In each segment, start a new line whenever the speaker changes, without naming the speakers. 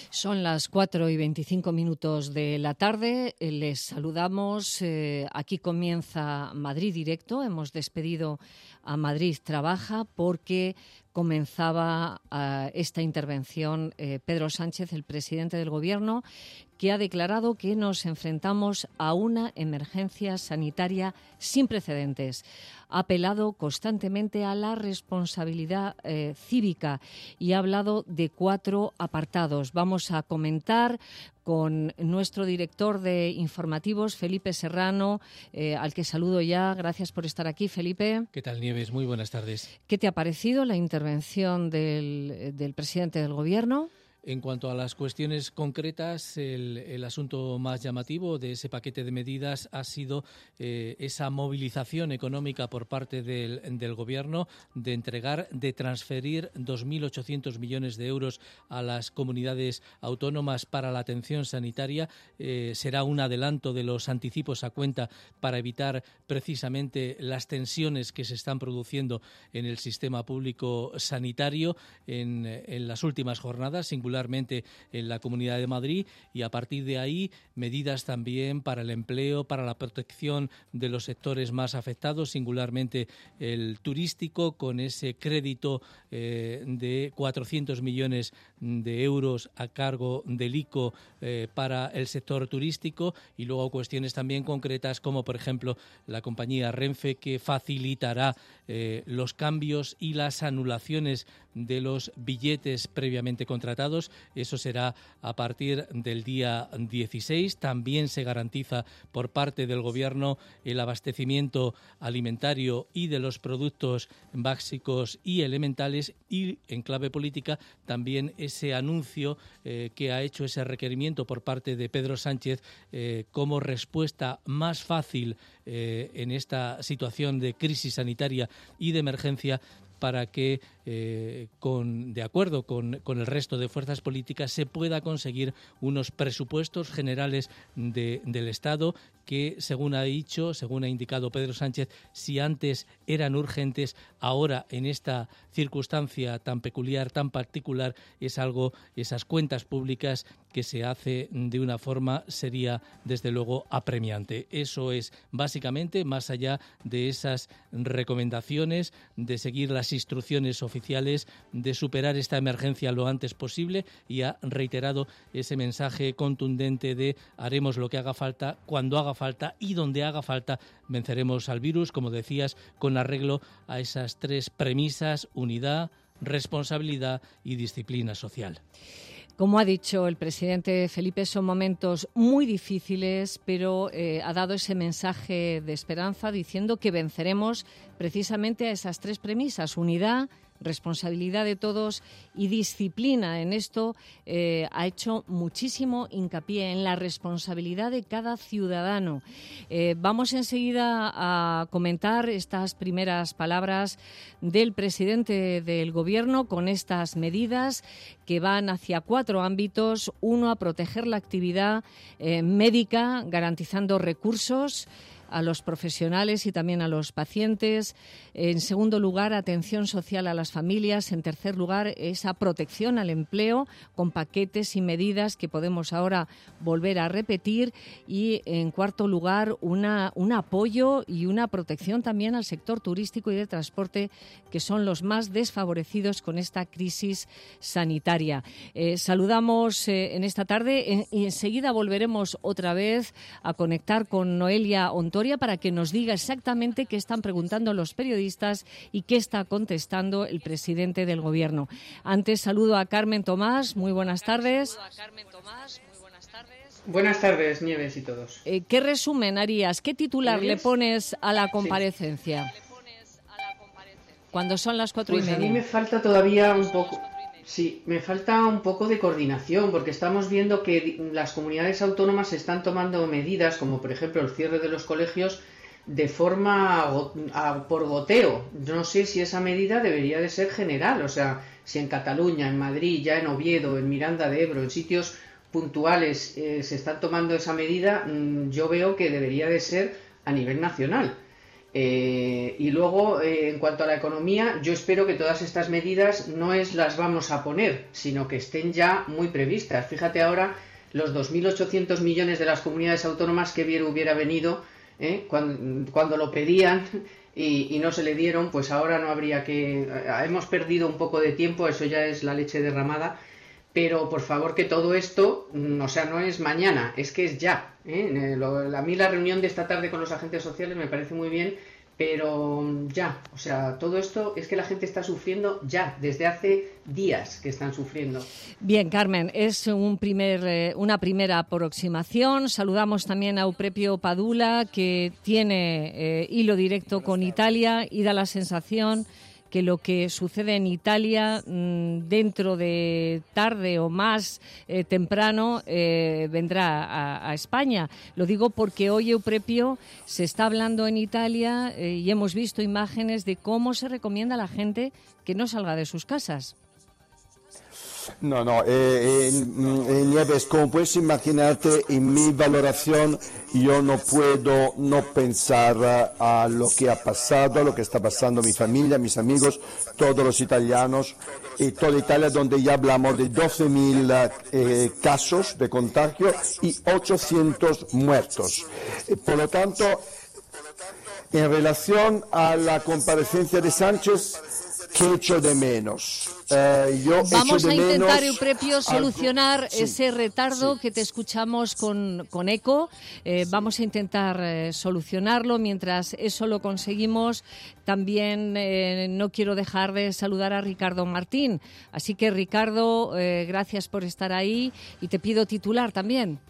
Son las 4:25 de la tarde. Les saludamos. Aquí comienza Madrid Directo. Hemos despedido a Madrid Trabaja porque comenzaba esta intervención Pedro Sánchez, el presidente del Gobierno, que ha declarado que nos enfrentamos a una emergencia sanitaria sin precedentes. Ha apelado constantemente a la responsabilidad cívica y ha hablado de 4 apartados. Vamos a comentar con nuestro director de informativos, Felipe Serrano, al que saludo ya. Gracias por estar aquí, Felipe.
¿Qué tal, Nieves? Muy buenas tardes.
¿Qué te ha parecido la intervención del presidente del Gobierno?
En cuanto a las cuestiones concretas, el asunto más llamativo de ese paquete de medidas ha sido esa movilización económica por parte del Gobierno de transferir 2.800 millones de euros a las comunidades autónomas para la atención sanitaria. Será un adelanto de los anticipos a cuenta para evitar precisamente las tensiones que se están produciendo en el sistema público sanitario en las últimas jornadas, singularmente en la Comunidad de Madrid, y a partir de ahí medidas también para el empleo, para la protección de los sectores más afectados, singularmente el turístico, con ese crédito de 400 millones de euros a cargo del ICO para el sector turístico, y luego cuestiones también concretas como, por ejemplo, la compañía Renfe, que facilitará los cambios y las anulaciones de los billetes previamente contratados. Eso será a partir del día 16. También se garantiza por parte del Gobierno el abastecimiento alimentario y de los productos básicos y elementales, y en clave política también ese anuncio que ha hecho, ese requerimiento por parte de Pedro Sánchez como respuesta más fácil en esta situación de crisis sanitaria y de emergencia, para que, de acuerdo con el resto de fuerzas políticas, se pueda conseguir unos presupuestos generales del Estado que, según ha indicado Pedro Sánchez, si antes eran urgentes, ahora en esta circunstancia tan peculiar, tan particular, esas cuentas públicas que se hace de una forma sería, desde luego, apremiante. Eso es, básicamente, más allá de esas recomendaciones, de seguir las instrucciones oficiales, de superar esta emergencia lo antes posible, y ha reiterado ese mensaje contundente de haremos lo que haga falta, cuando haga falta y donde haga falta. Venceremos al virus, como decías, con arreglo a esas 3 premisas: unidad, responsabilidad y disciplina social.
Como ha dicho el presidente Felipe, son momentos muy difíciles, pero ha dado ese mensaje de esperanza diciendo que venceremos precisamente a esas 3 premisas: unidad, responsabilidad de todos y disciplina. En esto ha hecho muchísimo hincapié en la responsabilidad de cada ciudadano. Vamos enseguida a comentar estas primeras palabras del presidente del Gobierno con estas medidas que van hacia 4 ámbitos. Uno, a proteger la actividad médica, garantizando recursos a los profesionales y también a los pacientes. En segundo lugar, atención social a las familias. En tercer lugar, esa protección al empleo con paquetes y medidas que podemos ahora volver a repetir. Y en cuarto lugar, un apoyo y una protección también al sector turístico y de transporte, que son los más desfavorecidos con esta crisis sanitaria. Saludamos en esta tarde y enseguida volveremos otra vez a conectar con Noelia Ontoria para que nos diga exactamente qué están preguntando los periodistas y qué está contestando el presidente del Gobierno. Antes saludo a Carmen Tomás. Muy buenas tardes.
Buenas tardes, Nieves y todos.
¿Qué resumen harías? ¿Qué titular le pones a la comparecencia? Cuando son las 4:30.
Pues a mí me falta todavía un poco. Sí, me falta un poco de coordinación, porque estamos viendo que las comunidades autónomas están tomando medidas, como por ejemplo el cierre de los colegios, de forma por goteo. No sé si esa medida debería de ser general, o sea, si en Cataluña, en Madrid, ya en Oviedo, en Miranda de Ebro, en sitios puntuales se están tomando esa medida, yo veo que debería de ser a nivel nacional. Y luego, en cuanto a la economía, yo espero que todas estas medidas no las vamos a poner, sino que estén ya muy previstas. Fíjate ahora los 2.800 millones de las comunidades autónomas que bien hubiera venido cuando lo pedían y no se le dieron, pues ahora no habría que... Hemos perdido un poco de tiempo, eso ya es la leche derramada, pero por favor que todo esto, o sea, no es mañana, es que es ya. A mí la reunión de esta tarde con los agentes sociales me parece muy bien, pero ya, o sea, todo esto es que la gente está sufriendo ya, desde hace días que están sufriendo.
Bien, Carmen, es una primera aproximación. Saludamos también a Euprepio Padula, que tiene hilo directo con Italia y da la sensación que lo que sucede en Italia dentro de tarde o más temprano vendrá a España. Lo digo porque hoy, Euprepio, se está hablando en Italia y hemos visto imágenes de cómo se recomienda a la gente que no salga de sus casas.
No, Nieves, como puedes imaginarte, en mi valoración yo no puedo no pensar a lo que ha pasado, a lo que está pasando mi familia, mis amigos, todos los italianos y toda Italia, donde ya hablamos de 12.000 casos de contagio y 800 muertos. Por lo tanto, en relación a la comparecencia de Sánchez, ¿qué echo de menos?
Vamos a intentar, Euprepio, solucionar ese retardo que te escuchamos con eco. Vamos a intentar solucionarlo. Mientras eso lo conseguimos, también no quiero dejar de saludar a Ricardo Martín. Así que, Ricardo, gracias por estar ahí y te pido titular también.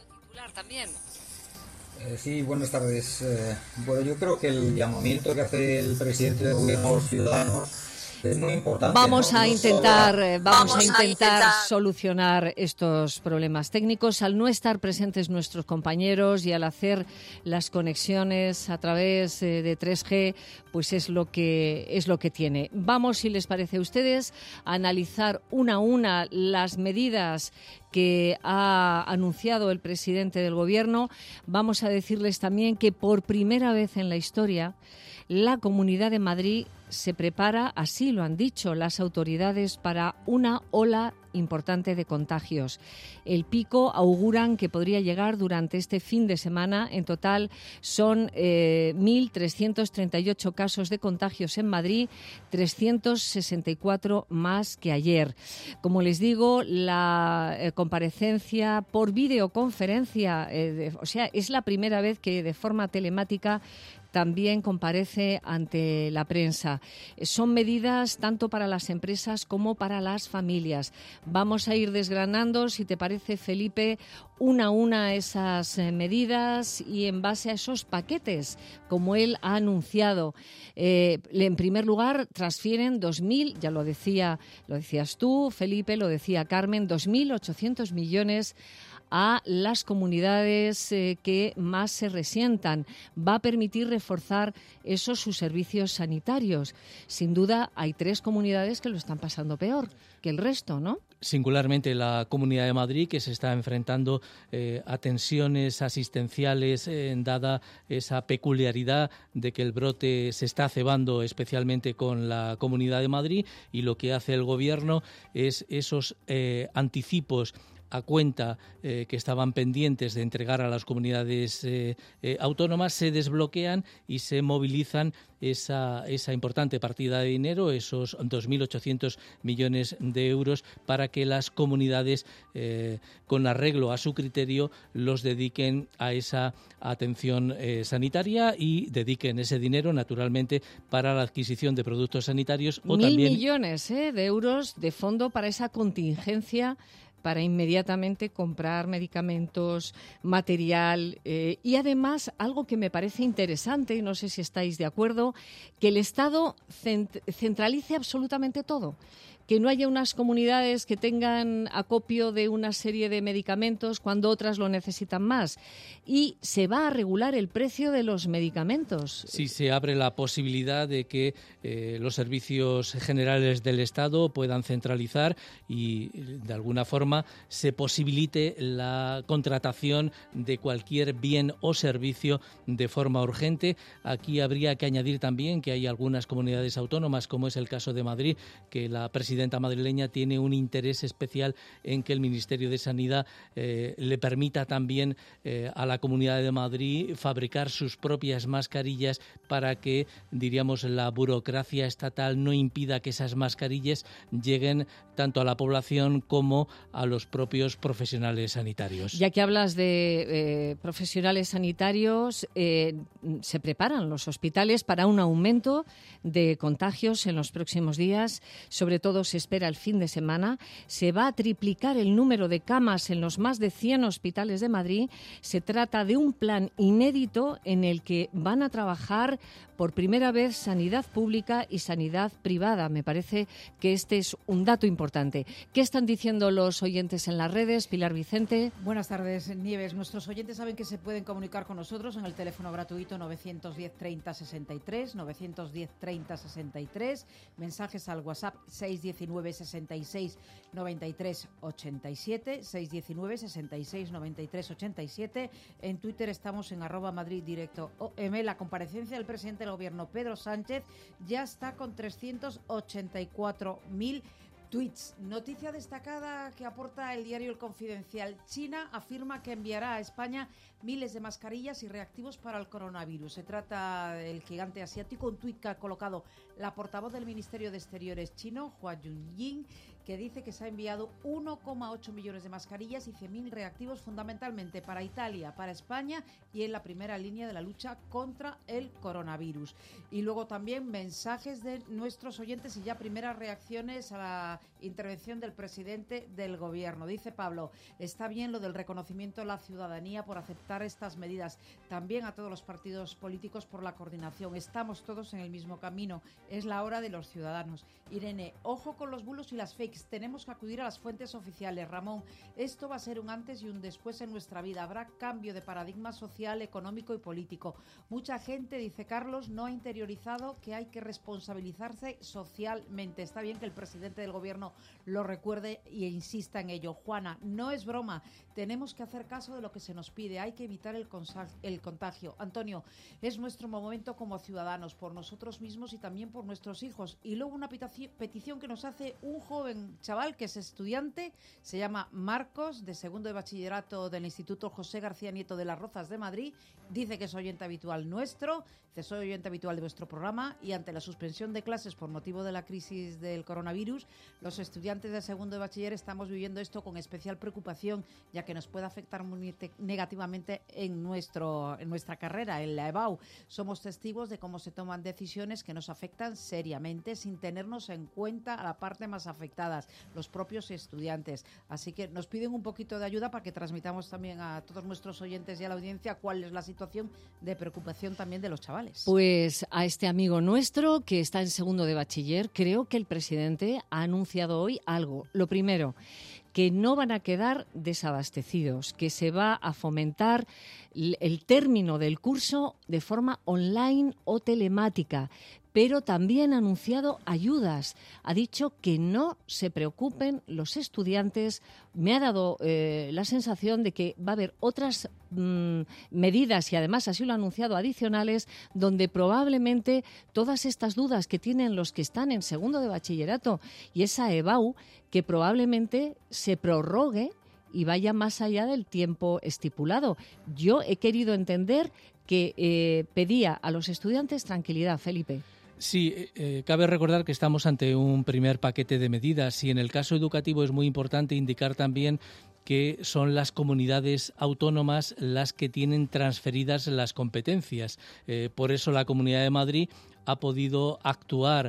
Sí, buenas tardes. Bueno, yo creo que el llamamiento que hace el presidente del Gobierno a los ciudadanos es muy importante.
Vamos a intentar solucionar estos problemas técnicos. Al no estar presentes nuestros compañeros y al hacer las conexiones a través de 3G, pues es lo que tiene. Vamos, si les parece a ustedes, a analizar una a una las medidas que ha anunciado el presidente del Gobierno. Vamos a decirles también que por primera vez en la historia la Comunidad de Madrid se prepara, así lo han dicho las autoridades, para una ola importante de contagios. El pico auguran que podría llegar durante este fin de semana. En total son 1.338 casos de contagios en Madrid, 364 más que ayer. Como les digo, la comparecencia por videoconferencia, o sea, es la primera vez que de forma telemática también comparece ante la prensa. Son medidas tanto para las empresas como para las familias. Vamos a ir desgranando, si te parece, Felipe, una a una esas medidas y en base a esos paquetes, como él ha anunciado. En primer lugar, transfieren 2.000, ya lo decías tú, Felipe, lo decía Carmen, 2.800 millones a las comunidades que más se resientan. Va a permitir reforzar sus servicios sanitarios. Sin duda, hay 3 comunidades que lo están pasando peor que el resto, ¿no?
Singularmente la Comunidad de Madrid, que se está enfrentando a tensiones asistenciales, dada esa peculiaridad de que el brote se está cebando especialmente con la Comunidad de Madrid, y lo que hace el Gobierno es esos anticipos a cuenta que estaban pendientes de entregar a las comunidades autónomas, se desbloquean y se movilizan esa importante partida de dinero, esos 2.800 millones de euros, para que las comunidades, con arreglo a su criterio, los dediquen a esa atención sanitaria y dediquen ese dinero, naturalmente, para la adquisición de productos sanitarios.
1.000 millones de euros de fondo para esa contingencia, para inmediatamente comprar medicamentos, material y además algo que me parece interesante, y no sé si estáis de acuerdo, que el Estado centralice absolutamente todo, que no haya unas comunidades que tengan acopio de una serie de medicamentos cuando otras lo necesitan más. Y se va a regular el precio de los medicamentos.
Sí, se abre la posibilidad de que los servicios generales del Estado puedan centralizar y, de alguna forma, se posibilite la contratación de cualquier bien o servicio de forma urgente. Aquí habría que añadir también que hay algunas comunidades autónomas, como es el caso de Madrid, que la presidenta madrileña tiene un interés especial en que el Ministerio de Sanidad le permita también a la Comunidad de Madrid fabricar sus propias mascarillas para que, diríamos, la burocracia estatal no impida que esas mascarillas lleguen tanto a la población como a los propios profesionales sanitarios.
Ya que hablas de profesionales sanitarios, se preparan los hospitales para un aumento de contagios en los próximos días. Sobre todo se espera el fin de semana. Se va a triplicar el número de camas en los más de 100 hospitales de Madrid. Se trata de un plan inédito en el que van a trabajar por primera vez sanidad pública y sanidad privada. Me parece que este es un dato importante. ¿Qué están diciendo los oyentes en las redes? Pilar Vicente.
Buenas tardes, Nieves. Nuestros oyentes saben que se pueden comunicar con nosotros en el teléfono gratuito 910 30 63, 910 30 63, mensajes al WhatsApp 619 66 93 87, 619 66 93 87. En Twitter estamos en @MadridDirectoOM. La comparecencia del presidente del Gobierno, Pedro Sánchez, ya está con 384.000 tweets. Noticia destacada que aporta el diario El Confidencial. China afirma que enviará a España miles de mascarillas y reactivos para el coronavirus. Se trata del gigante asiático, un tuit que ha colocado la portavoz del Ministerio de Exteriores chino, Hua Chunying, que dice que se ha enviado 1,8 millones de mascarillas y 100.000 reactivos fundamentalmente para Italia, para España y en la primera línea de la lucha contra el coronavirus. Y luego también mensajes de nuestros oyentes y ya primeras reacciones a la intervención del presidente del Gobierno. Dice Pablo, está bien lo del reconocimiento a la ciudadanía por aceptar estas medidas. También a todos los partidos políticos por la coordinación. Estamos todos en el mismo camino. Es la hora de los ciudadanos. Irene, ojo con los bulos y las fakes. Tenemos que acudir a las fuentes oficiales. Ramón, esto va a ser un antes y un después en nuestra vida. Habrá cambio de paradigma social, económico y político. Mucha gente, dice Carlos, no ha interiorizado que hay que responsabilizarse socialmente. Está bien que el presidente del Gobierno lo recuerde e insista en ello. Juana, no es broma. Tenemos que hacer caso de lo que se nos pide. Hay que evitar el contagio. Antonio, es nuestro momento como ciudadanos, por nosotros mismos y también por nuestros hijos. Y luego una petición que nos hace un joven chaval que es estudiante, se llama Marcos, de segundo de bachillerato del Instituto José García Nieto de Las Rozas de Madrid. Dice que es oyente habitual nuestro, dice soy oyente habitual de vuestro programa y ante la suspensión de clases por motivo de la crisis del coronavirus, los estudiantes de segundo de bachiller estamos viviendo esto con especial preocupación, ya que nos puede afectar muy negativamente en nuestra carrera, en la EBAU. Somos testigos de cómo se toman decisiones que nos afectan seriamente sin tenernos en cuenta a la parte más afectada, los propios estudiantes. Así que nos piden un poquito de ayuda para que transmitamos también a todos nuestros oyentes y a la audiencia cuál es la situación de preocupación también de los chavales.
Pues a este amigo nuestro que está en segundo de bachiller, creo que el presidente ha anunciado hoy algo. Lo primero, que no van a quedar desabastecidos, que se va a fomentar el término del curso de forma online o telemática, pero también ha anunciado ayudas. Ha dicho que no se preocupen los estudiantes. Me ha dado la sensación de que va a haber otras medidas, y además así lo ha anunciado, adicionales, donde probablemente todas estas dudas que tienen los que están en segundo de bachillerato y esa EBAU, que probablemente se prorrogue y vaya más allá del tiempo estipulado. Yo he querido entender que pedía a los estudiantes tranquilidad. Felipe.
Sí, cabe recordar que estamos ante un primer paquete de medidas y en el caso educativo es muy importante indicar también que son las comunidades autónomas las que tienen transferidas las competencias. Por eso la Comunidad de Madrid ha podido actuar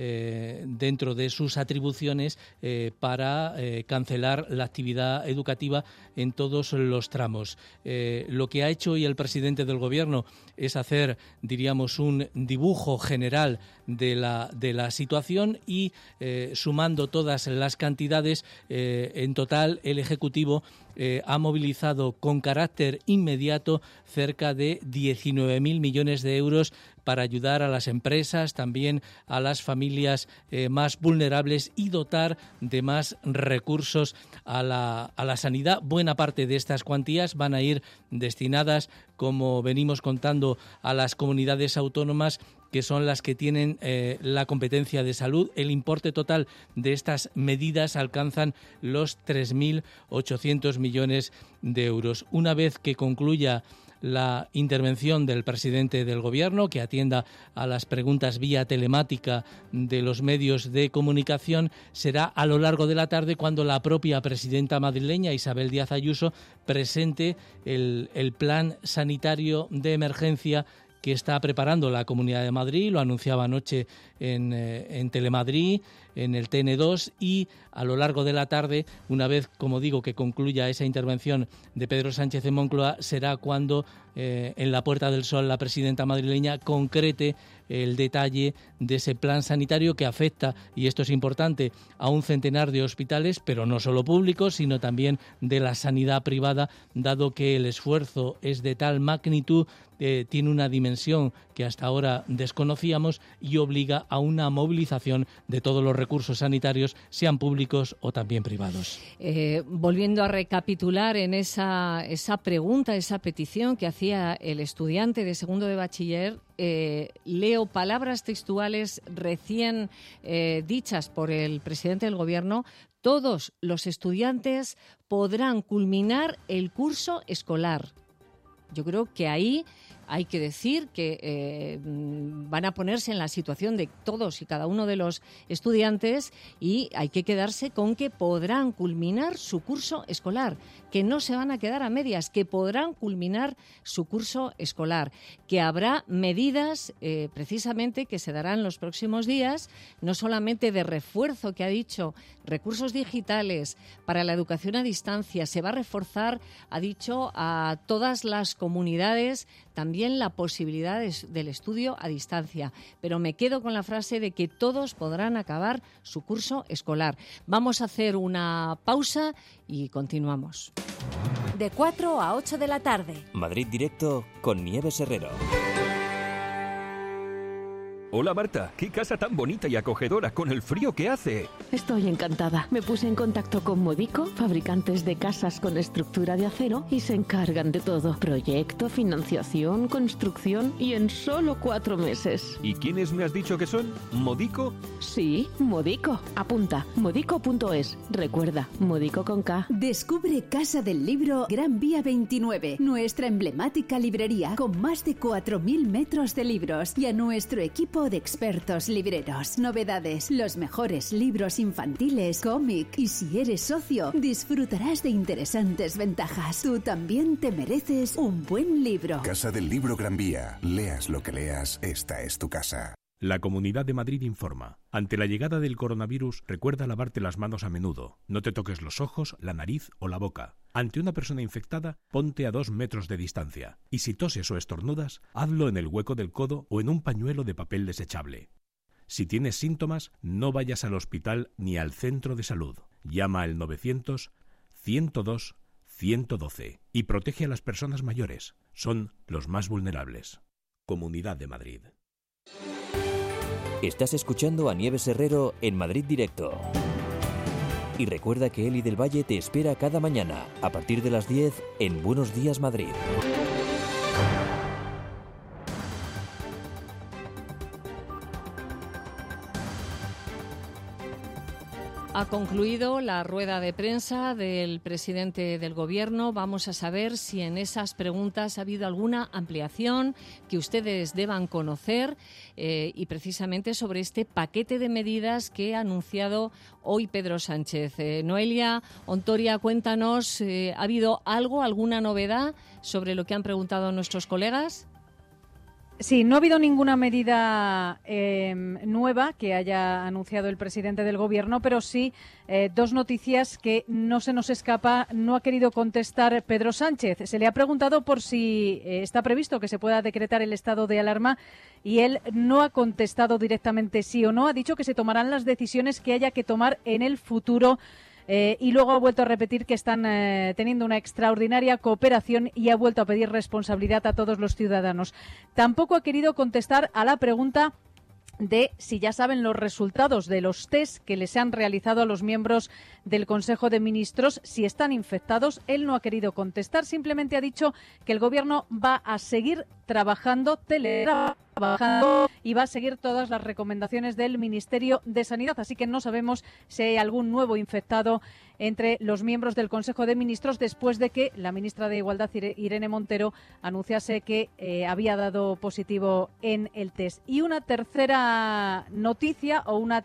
dentro de sus atribuciones para cancelar la actividad educativa en todos los tramos. Lo que ha hecho hoy el presidente del Gobierno es hacer, diríamos, un dibujo general de la situación y sumando todas las cantidades, en total el Ejecutivo ha movilizado con carácter inmediato cerca de 19.000 millones de euros para ayudar a las empresas, también a las familias más vulnerables y dotar de más recursos a la sanidad. Buena parte de estas cuantías van a ir destinadas, como venimos contando, a las comunidades autónomas, que son las que tienen la competencia de salud. El importe total de estas medidas alcanzan los 3.800 millones de euros. Una vez que concluya la intervención del presidente del Gobierno, que atienda a las preguntas vía telemática de los medios de comunicación, será a lo largo de la tarde cuando la propia presidenta madrileña, Isabel Díaz Ayuso, presente el plan sanitario de emergencia que está preparando la Comunidad de Madrid. Lo anunciaba anoche en Telemadrid, en el TN2, y a lo largo de la tarde, una vez, como digo, que concluya esa intervención de Pedro Sánchez en Moncloa, será cuando en la Puerta del Sol la presidenta madrileña concrete el detalle de ese plan sanitario que afecta, y esto es importante, a un centenar de hospitales, pero no solo públicos, sino también de la sanidad privada, dado que el esfuerzo es de tal magnitud, tiene una dimensión que hasta ahora desconocíamos y obliga a una movilización de todos los recursos sanitarios, sean públicos o también privados.
Volviendo a recapitular en esa pregunta, esa petición que hacía el estudiante de segundo de bachiller, leo palabras textuales recién dichas por el presidente del Gobierno: todos los estudiantes podrán culminar el curso escolar. Yo creo que ahí hay que decir que van a ponerse en la situación de todos y cada uno de los estudiantes, y hay que quedarse con que podrán culminar su curso escolar, que no se van a quedar a medias, que podrán culminar su curso escolar, que habrá medidas precisamente que se darán los próximos días, no solamente de refuerzo, que ha dicho, recursos digitales para la educación a distancia, se va a reforzar, ha dicho, a todas las comunidades también la posibilidad del estudio a distancia. Pero me quedo con la frase de que todos podrán acabar su curso escolar. Vamos a hacer una pausa y continuamos.
De 4 a 8 de la tarde.
Madrid Directo con Nieves Herrero.
Hola Marta, qué casa tan bonita y acogedora con el frío que hace.
Estoy encantada. Me puse en contacto con Modico, fabricantes de casas con estructura de acero, y se encargan de todo. Proyecto, financiación, construcción, y en solo 4 meses.
¿Y quiénes me has dicho que son? ¿Modico?
Sí, Modico. Apunta, modico.es. Recuerda, Modico con K.
Descubre Casa del Libro Gran Vía 29, nuestra emblemática librería con más de 4.000 metros de libros, y a nuestro equipo de expertos libreros. Novedades, los mejores libros infantiles, cómic, y si eres socio, disfrutarás de interesantes ventajas. Tú también te mereces un buen libro.
Casa del Libro Gran Vía. Leas lo que leas, esta es tu casa.
La Comunidad de Madrid informa. Ante la llegada del coronavirus, recuerda lavarte las manos a menudo. No te toques los ojos, la nariz o la boca. Ante una persona infectada, ponte a 2 metros de distancia. Y si toses o estornudas, hazlo en el hueco del codo o en un pañuelo de papel desechable. Si tienes síntomas, no vayas al hospital ni al centro de salud. Llama al 900-102-112 y protege a las personas mayores. Son los más vulnerables. Comunidad de Madrid.
Estás escuchando a Nieves Herrero en Madrid Directo. Y recuerda que Eli del Valle te espera cada mañana, a partir de las 10, en Buenos Días Madrid.
Ha concluido la rueda de prensa del presidente del Gobierno. Vamos a saber si en esas preguntas ha habido alguna ampliación que ustedes deban conocer y precisamente sobre este paquete de medidas que ha anunciado hoy Pedro Sánchez. Noelia Ontoria, cuéntanos, ¿ha habido alguna novedad sobre lo que han preguntado nuestros colegas?
Sí, no ha habido ninguna medida nueva que haya anunciado el presidente del Gobierno, pero sí dos noticias que no se nos escapa. No ha querido contestar Pedro Sánchez. Se le ha preguntado por si está previsto que se pueda decretar el estado de alarma y él no ha contestado directamente sí o no. Ha dicho que se tomarán las decisiones que haya que tomar en el futuro. Y luego ha vuelto a repetir que están teniendo una extraordinaria cooperación y ha vuelto a pedir responsabilidad a todos los ciudadanos. Tampoco ha querido contestar a la pregunta de si ya saben los resultados de los test que les han realizado a los miembros del Consejo de Ministros, si están infectados. Él no ha querido contestar, simplemente ha dicho que el Gobierno va a seguir trabajando, teletrabajando, y va a seguir todas las recomendaciones del Ministerio de Sanidad. Así que no sabemos si hay algún nuevo infectado entre los miembros del Consejo de Ministros después de que la ministra de Igualdad, Irene Montero, anunciase que había dado positivo en el test. Y una tercera noticia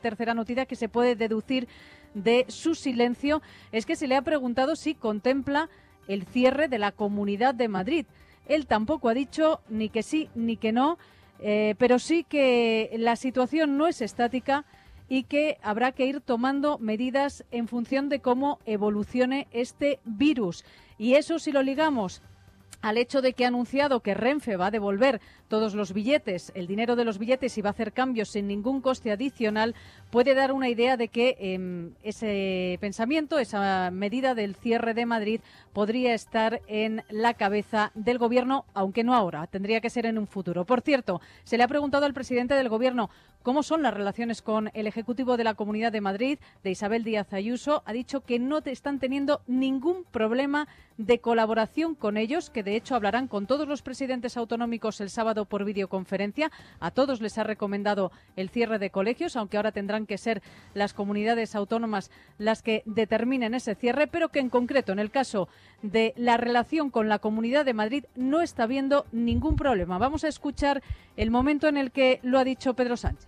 que se puede deducir de su silencio es que se le ha preguntado si contempla el cierre de la Comunidad de Madrid. Él tampoco ha dicho ni que sí ni que no, pero sí que la situación no es estática y que habrá que ir tomando medidas en función de cómo evolucione este virus. Y eso, si lo ligamos al hecho de que ha anunciado que Renfe va a devolver todos los billetes, el dinero de los billetes, y va a hacer cambios sin ningún coste adicional, puede dar una idea de que ese pensamiento, esa medida del cierre de Madrid podría estar en la cabeza del Gobierno, aunque no ahora, tendría que ser en un futuro. Por cierto, se le ha preguntado al presidente del Gobierno cómo son las relaciones con el Ejecutivo de la Comunidad de Madrid, de Isabel Díaz Ayuso. Ha dicho que no están teniendo ningún problema de colaboración con ellos, que de hecho hablarán con todos los presidentes autonómicos el sábado por videoconferencia. A todos les ha recomendado el cierre de colegios, aunque ahora tendrán que ser las comunidades autónomas las que determinen ese cierre, pero que en concreto, en el caso de la relación con la Comunidad de Madrid, no está habiendo ningún problema. Vamos a escuchar el momento en el que lo ha dicho Pedro Sánchez.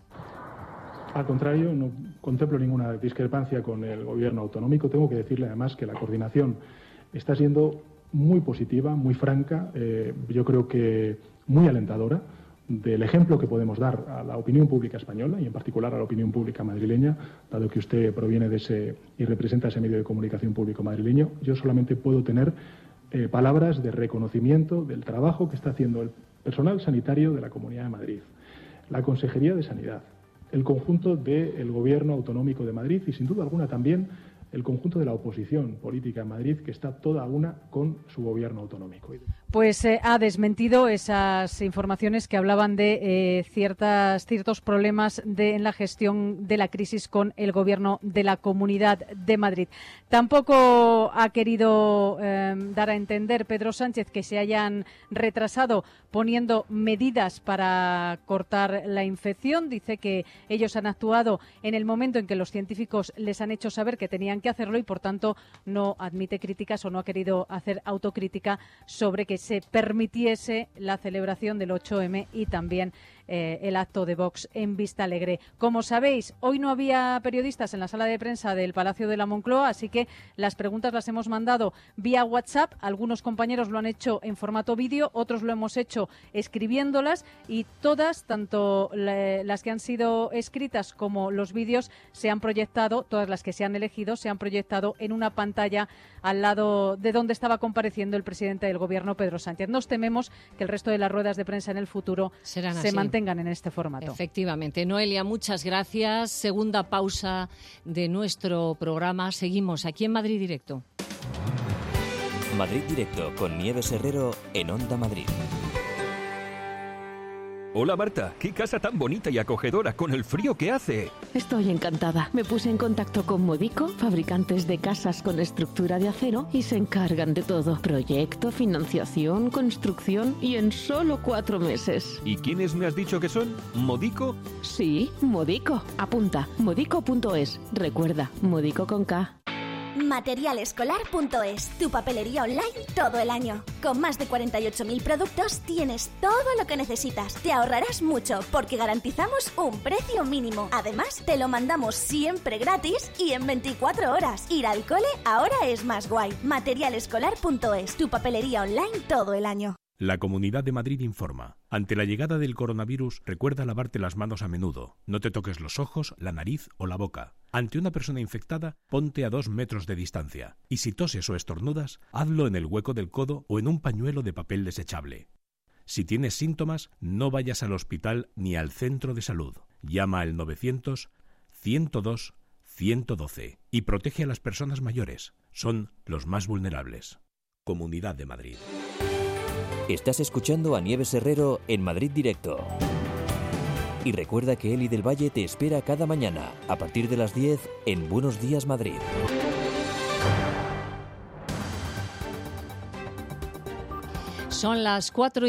Al contrario, no contemplo ninguna discrepancia con el Gobierno autonómico. Tengo que decirle además que la coordinación está siendo muy positiva, muy franca, yo creo que muy alentadora del ejemplo que podemos dar a la opinión pública española y en particular a la opinión pública madrileña, dado que usted proviene de ese y representa ese medio de comunicación público madrileño. Yo solamente puedo tener palabras de reconocimiento del trabajo que está haciendo el personal sanitario de la Comunidad de Madrid, la Consejería de Sanidad, el conjunto del Gobierno autonómico de Madrid y, sin duda alguna, también el conjunto de la oposición política en Madrid, que está toda una con su gobierno autonómico.
Pues ha desmentido esas informaciones que hablaban de ciertos problemas en la gestión de la crisis con el gobierno de la Comunidad de Madrid. Tampoco ha querido dar a entender Pedro Sánchez que se hayan retrasado poniendo medidas para cortar la infección. Dice que ellos han actuado en el momento en que los científicos les han hecho saber que tenían que hacerlo y, por tanto, no admite críticas o no ha querido hacer autocrítica sobre que se permitiese la celebración del 8M y también el acto de Vox en Vistalegre. Como sabéis, hoy no había periodistas en la sala de prensa del Palacio de la Moncloa, así que las preguntas las hemos mandado vía WhatsApp. Algunos compañeros lo han hecho en formato vídeo, otros lo hemos hecho escribiéndolas, y todas, tanto las que han sido escritas como los vídeos, se han proyectado, todas las que se han elegido, se han proyectado en una pantalla al lado de donde estaba compareciendo el presidente del Gobierno, Pedro Sánchez. Nos tememos que el resto de las ruedas de prensa en el futuro se mantengan en este formato.
Efectivamente. Noelia, muchas gracias. Segunda pausa de nuestro programa. Seguimos aquí en Madrid Directo.
Madrid Directo con Nieves Herrero en Onda Madrid.
Hola Marta, qué casa tan bonita y acogedora con el frío que hace.
Estoy encantada. Me puse en contacto con Modico, fabricantes de casas con estructura de acero, y se encargan de todo. Proyecto, financiación, construcción, y en solo 4 meses.
¿Y quiénes me has dicho que son? ¿Modico?
Sí, Modico. Apunta, modico.es. Recuerda, Modico con K.
Materialescolar.es, tu papelería online todo el año. Con más de 48.000 productos tienes todo lo que necesitas. Te ahorrarás mucho porque garantizamos un precio mínimo. Además, te lo mandamos siempre gratis y en 24 horas. Ir al cole ahora es más guay. Materialescolar.es, tu papelería online todo el año.
La Comunidad de Madrid informa. Ante la llegada del coronavirus, recuerda lavarte las manos a menudo. No te toques los ojos, la nariz o la boca. Ante una persona infectada, ponte a 2 metros de distancia. Y si toses o estornudas, hazlo en el hueco del codo o en un pañuelo de papel desechable. Si tienes síntomas, no vayas al hospital ni al centro de salud. Llama al 900-102-112 y protege a las personas mayores. Son los más vulnerables. Comunidad de Madrid.
Estás escuchando a Nieves Herrero en Madrid Directo. Y recuerda que Eli del Valle te espera cada mañana, a partir de las 10, en Buenos Días Madrid.
Son las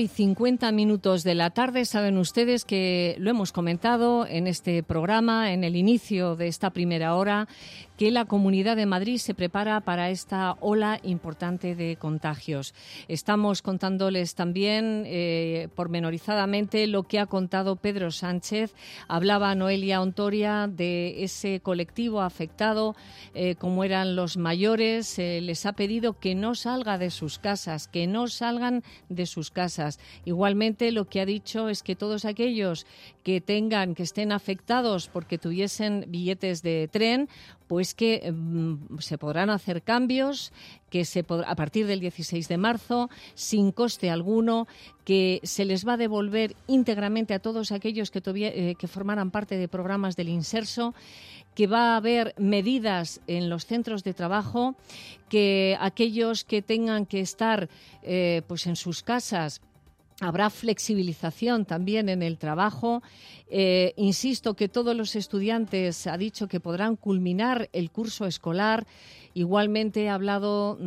4:50 de la tarde. Saben ustedes que lo hemos comentado en este programa, en el inicio de esta primera hora, que la Comunidad de Madrid se prepara para esta ola importante de contagios. Estamos contándoles también pormenorizadamente lo que ha contado Pedro Sánchez. Hablaba Noelia Ontoria de ese colectivo afectado, como eran los mayores. Les ha pedido que no salgan de sus casas, de sus casas. Igualmente, lo que ha dicho es que todos aquellos que estén afectados porque tuviesen billetes de tren, pues que se podrán hacer cambios, a partir del 16 de marzo, sin coste alguno, que se les va a devolver íntegramente a todos aquellos que formaran parte de programas del Inserso, que va a haber medidas en los centros de trabajo, que aquellos que tengan que estar pues en sus casas, habrá flexibilización también en el trabajo. Insisto que todos los estudiantes ha dicho que podrán culminar el curso escolar. Igualmente ha hablado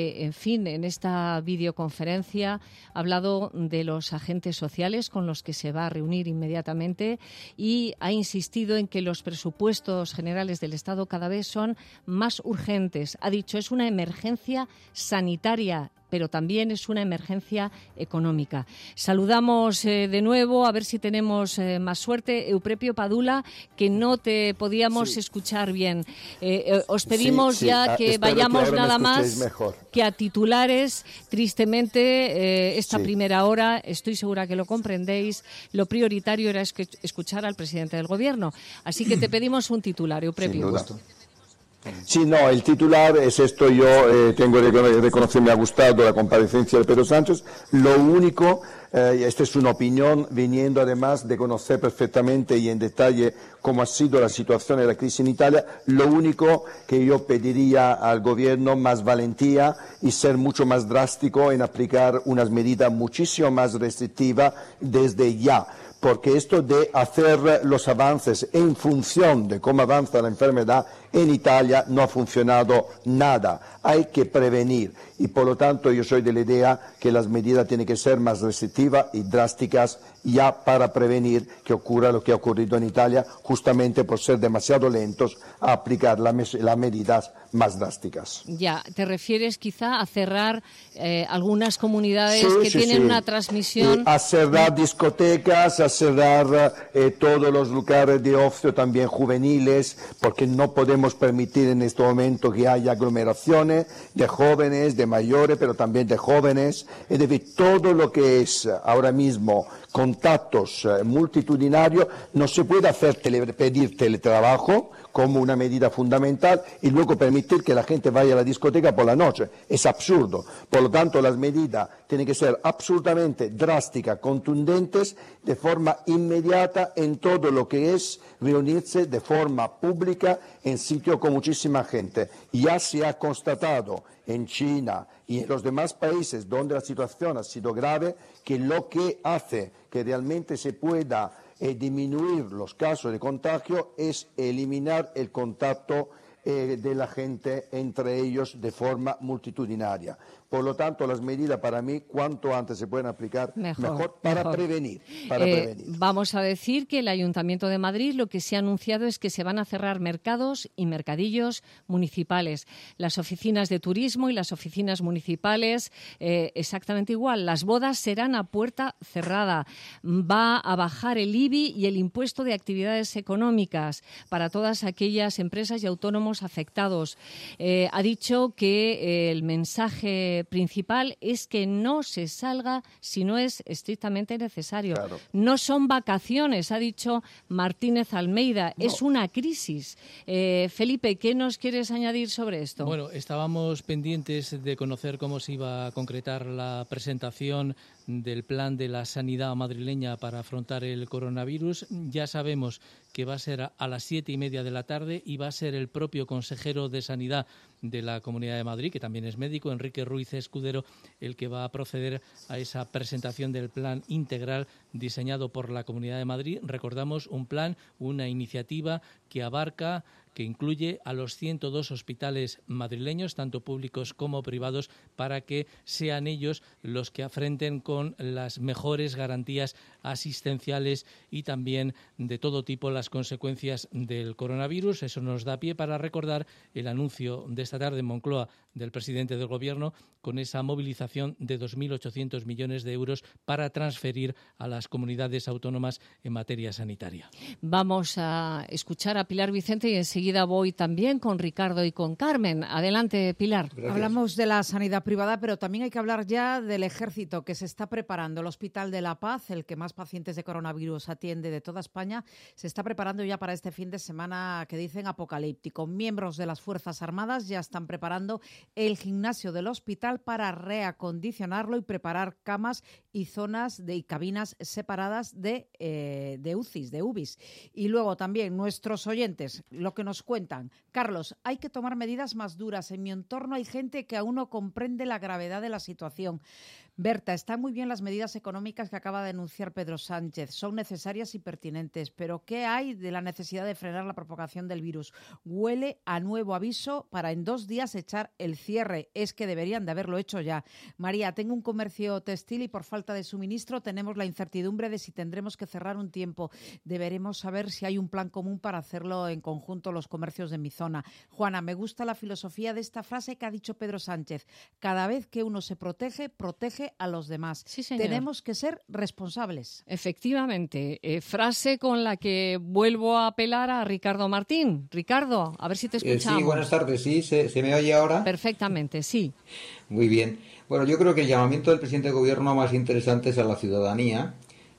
en esta videoconferencia, ha hablado de los agentes sociales con los que se va a reunir inmediatamente y ha insistido en que los presupuestos generales del Estado cada vez son más urgentes. Ha dicho, es una emergencia sanitaria, pero también es una emergencia económica. Saludamos de nuevo, a ver si tenemos más suerte. Euprepio Padula, que no te podíamos escuchar bien. Os pedimos que vayamos nada más que a titulares. Tristemente, esta primera hora, estoy segura que lo comprendéis, lo prioritario era escuchar al presidente del Gobierno. Así que te pedimos un titular, Euprepio.
Sí, no, el titular es esto. Yo tengo que reconocer, me ha gustado la comparecencia de Pedro Sánchez. Lo único, esta es una opinión viniendo además de conocer perfectamente y en detalle cómo ha sido la situación de la crisis en Italia. Lo único que yo pediría al Gobierno, más valentía y ser mucho más drástico en aplicar unas medidas muchísimo más restrictivas desde ya. Porque esto de hacer los avances en función de cómo avanza la enfermedad en Italia no ha funcionado nada. Hay que prevenir y, por lo tanto, yo soy de la idea que las medidas tienen que ser más restrictivas y drásticas ya para prevenir que ocurra lo que ha ocurrido en Italia, justamente por ser demasiado lentos a aplicar las medidas más drásticas.
Ya, te refieres quizá a cerrar algunas comunidades que tienen una transmisión.
A cerrar discotecas, a cerrar todos los lugares de ocio, también juveniles, porque no podemos permitir en este momento que haya aglomeraciones de jóvenes, de mayores, pero también de jóvenes. Es decir, todo lo que es ahora mismo contactos multitudinarios, no se puede pedir teletrabajo como una medida fundamental y luego permitir que la gente vaya a la discoteca por la noche. Es absurdo. Por lo tanto, las medidas tienen que ser absolutamente drásticas, contundentes, de forma inmediata en todo lo que es reunirse de forma pública en sitios con muchísima gente. Ya se ha constatado en China y en los demás países donde la situación ha sido grave que lo que hace que realmente se pueda disminuir los casos de contagio es eliminar el contacto de la gente entre ellos de forma multitudinaria. Por lo tanto, las medidas para mí, cuanto antes se pueden aplicar, mejor para prevenir.
Vamos a decir que el Ayuntamiento de Madrid lo que se ha anunciado es que se van a cerrar mercados y mercadillos municipales. Las oficinas de turismo y las oficinas municipales exactamente igual. Las bodas serán a puerta cerrada. Va a bajar el IBI y el impuesto de actividades económicas para todas aquellas empresas y autónomos estamos afectados. Ha dicho que el mensaje principal es que no se salga si no es estrictamente necesario. Claro. No son vacaciones, ha dicho Martínez Almeida, no. Es una crisis. Felipe, ¿qué nos quieres añadir sobre esto?
Bueno, estábamos pendientes de conocer cómo se iba a concretar la presentación del plan de la sanidad madrileña para afrontar el coronavirus. Ya sabemos que va a ser a las 7:30 de la tarde y va a ser el propio consejero de Sanidad de la Comunidad de Madrid, que también es médico, Enrique Ruiz Escudero, el que va a proceder a esa presentación del plan integral diseñado por la Comunidad de Madrid. Recordamos un plan, una iniciativa que abarca, que incluye a los 102 hospitales madrileños, tanto públicos como privados, para que sean ellos los que afrenten con las mejores garantías asistenciales y también de todo tipo las consecuencias del coronavirus. Eso nos da pie para recordar el anuncio de esta tarde en Moncloa del presidente del Gobierno con esa movilización de 2.800 millones de euros para transferir a las comunidades autónomas en materia sanitaria.
Vamos a escuchar a Pilar Vicente y enseguida voy también con Ricardo y con Carmen. Adelante, Pilar.
Gracias. Hablamos de la sanidad privada, pero también hay que hablar ya del ejército que se está preparando. El Hospital de la Paz, el que más pacientes de coronavirus atiende de toda España, se está preparando ya para este fin de semana que dicen apocalíptico. Miembros de las Fuerzas Armadas ya están preparando el gimnasio del hospital para reacondicionarlo y preparar camas y zonas y cabinas separadas de UBIs. Y luego también nuestros oyentes, lo que nos cuentan. Carlos, hay que tomar medidas más duras. En mi entorno hay gente que aún no comprende la gravedad de la situación. Berta, están muy bien las medidas económicas que acaba de anunciar Pedro Sánchez. Son necesarias y pertinentes, pero ¿qué hay de la necesidad de frenar la propagación del virus? Huele a nuevo aviso para en 2 días echar el cierre. Es que deberían de haberlo hecho ya. María, tengo un comercio textil y por falta de suministro tenemos la incertidumbre de si tendremos que cerrar un tiempo. Deberemos saber si hay un plan común para hacerlo en conjunto los comercios de mi zona. Juana, me gusta la filosofía de esta frase que ha dicho Pedro Sánchez. Cada vez que uno se protege, protege a los demás.
Sí, señor.
Tenemos que ser responsables.
Efectivamente. Frase con la que vuelvo a apelar a Ricardo Martín. Ricardo, a ver si te escuchamos.
Sí, buenas tardes. Sí, ¿se me oye ahora?
Perfectamente, sí.
Muy bien. Bueno, yo creo que el llamamiento del presidente de Gobierno más interesante es a la ciudadanía.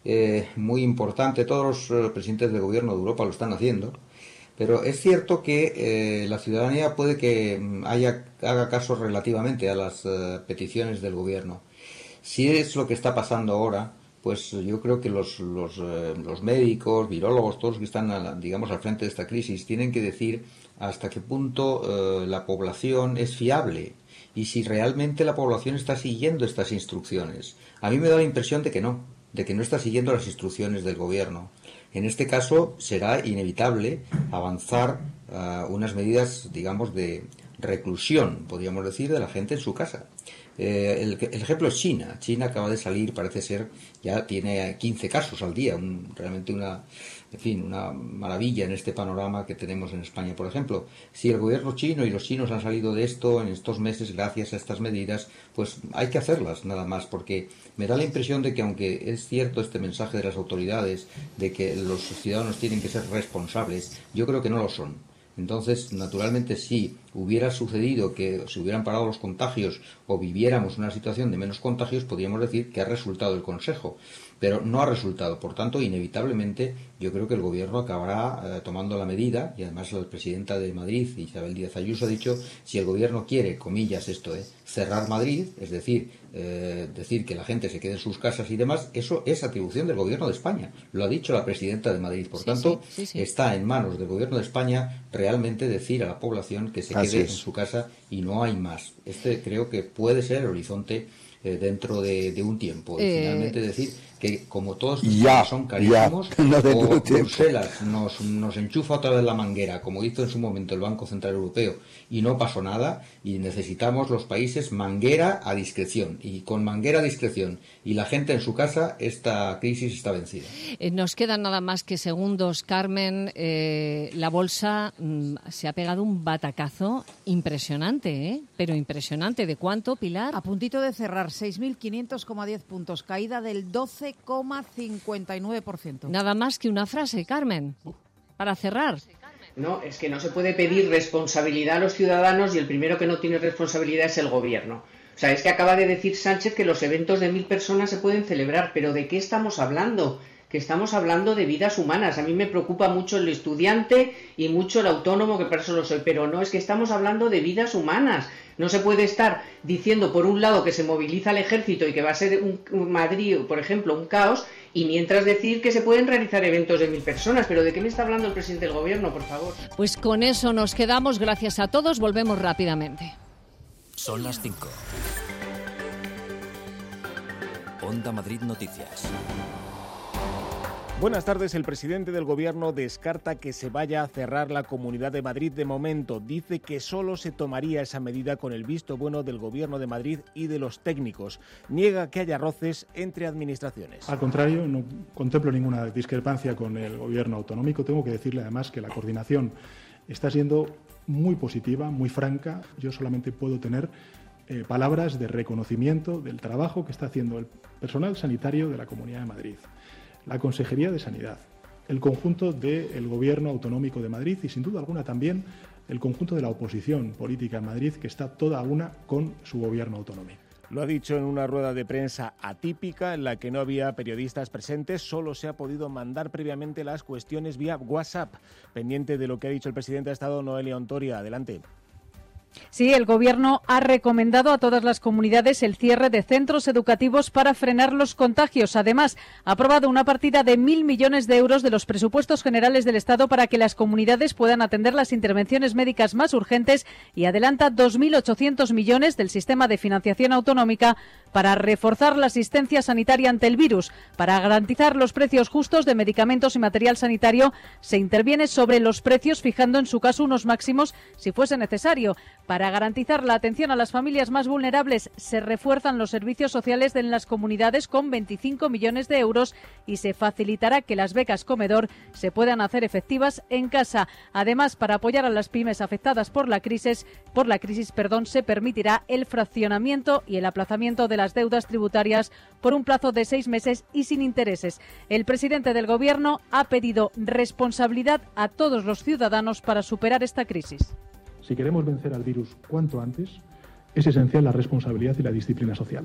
Muy importante. Todos los presidentes de Gobierno de Europa lo están haciendo. Pero es cierto que la ciudadanía puede que haga caso relativamente a las peticiones del Gobierno. Si es lo que está pasando ahora, pues yo creo que los médicos, virólogos, todos los que están, digamos, al frente de esta crisis, tienen que decir hasta qué punto la población es fiable y si realmente la población está siguiendo estas instrucciones. A mí me da la impresión de que no está siguiendo las instrucciones del Gobierno. En este caso será inevitable avanzar unas medidas, digamos, de reclusión, podríamos decir, de la gente en su casa. El ejemplo es China. China acaba de salir, parece ser, ya tiene 15 casos al día, realmente una maravilla en este panorama que tenemos en España, por ejemplo. Si el gobierno chino y los chinos han salido de esto en estos meses gracias a estas medidas, pues hay que hacerlas nada más, porque me da la impresión de que aunque es cierto este mensaje de las autoridades de que los ciudadanos tienen que ser responsables, yo creo que no lo son. Entonces, naturalmente, si hubiera sucedido que se hubieran parado los contagios o viviéramos una situación de menos contagios, podríamos decir que ha resultado el consejo, pero no ha resultado. Por tanto, inevitablemente, yo creo que el Gobierno acabará tomando la medida, y además la presidenta de Madrid, Isabel Díaz Ayuso, ha dicho, si el Gobierno quiere, comillas, cerrar Madrid, es decir, decir que la gente se quede en sus casas y demás, eso es atribución del Gobierno de España. Lo ha dicho la presidenta de Madrid. Por tanto, está en manos del Gobierno de España realmente decir a la población que se quede en su casa y no hay más. Creo que puede ser el horizonte dentro de un tiempo. Y finalmente decir que como todos estos son carísimos, o Bruselas nos enchufa otra vez la manguera, como hizo en su momento el Banco Central Europeo, y no pasó nada, y necesitamos los países manguera a discreción, y con manguera a discreción, y la gente en su casa, esta crisis está vencida.
Nos quedan nada más que segundos, Carmen. La bolsa se ha pegado un batacazo impresionante, pero impresionante. ¿De cuánto, Pilar?
A puntito de cerrar, 6.500,10 puntos, caída del 12,59%.
Nada más que una frase, Carmen, para cerrar.
No, es que no se puede pedir responsabilidad a los ciudadanos y el primero que no tiene responsabilidad es el gobierno. O sea, es que acaba de decir Sánchez que los eventos de 1000 personas se pueden celebrar, pero ¿de qué estamos hablando? Que estamos hablando de vidas humanas. A mí me preocupa mucho el estudiante y mucho el autónomo, que para eso lo soy, pero no, es que estamos hablando de vidas humanas. No se puede estar diciendo por un lado que se moviliza el ejército y que va a ser un Madrid, por ejemplo, un caos, y mientras decir que se pueden realizar eventos de 1000 personas. ¿Pero de qué me está hablando el presidente del gobierno, por favor?
Pues con eso nos quedamos. Gracias a todos. Volvemos rápidamente.
Son las 5. Onda Madrid Noticias.
Buenas tardes. El presidente del Gobierno descarta que se vaya a cerrar la Comunidad de Madrid de momento. Dice que solo se tomaría esa medida con el visto bueno del Gobierno de Madrid y de los técnicos. Niega que haya roces entre administraciones.
Al contrario, no contemplo ninguna discrepancia con el Gobierno autonómico. Tengo que decirle además que la coordinación está siendo muy positiva, muy franca. Yo solamente puedo tener palabras de reconocimiento del trabajo que está haciendo el personal sanitario de la Comunidad de Madrid, la Consejería de Sanidad, el conjunto del Gobierno autonómico de Madrid y, sin duda alguna, también el conjunto de la oposición política en Madrid, que está toda una con su Gobierno autonómico.
Lo ha dicho en una rueda de prensa atípica en la que no había periodistas presentes. Solo se ha podido mandar previamente las cuestiones vía WhatsApp. Pendiente de lo que ha dicho el presidente ha estado Noelia Ontoria. Adelante.
Sí, el Gobierno ha recomendado a todas las comunidades el cierre de centros educativos para frenar los contagios. Además, ha aprobado una partida de 1.000 millones de euros de los presupuestos generales del Estado para que las comunidades puedan atender las intervenciones médicas más urgentes y adelanta 2.800 millones del sistema de financiación autonómica para reforzar la asistencia sanitaria ante el virus. Para garantizar los precios justos de medicamentos y material sanitario, se interviene sobre los precios, fijando en su caso unos máximos si fuese necesario. Para garantizar la atención a las familias más vulnerables, se refuerzan los servicios sociales en las comunidades con 25 millones de euros y se facilitará que las becas comedor se puedan hacer efectivas en casa. Además, para apoyar a las pymes afectadas por la crisis, se permitirá el fraccionamiento y el aplazamiento de las deudas tributarias por un plazo de 6 meses y sin intereses. El presidente del Gobierno ha pedido responsabilidad a todos los ciudadanos para superar esta crisis.
Si queremos vencer al virus cuanto antes, es esencial la responsabilidad y la disciplina social.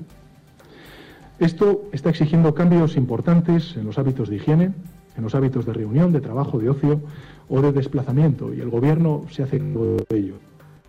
Esto está exigiendo cambios importantes en los hábitos de higiene, en los hábitos de reunión, de trabajo, de ocio o de desplazamiento, y el Gobierno se hace cargo de ello.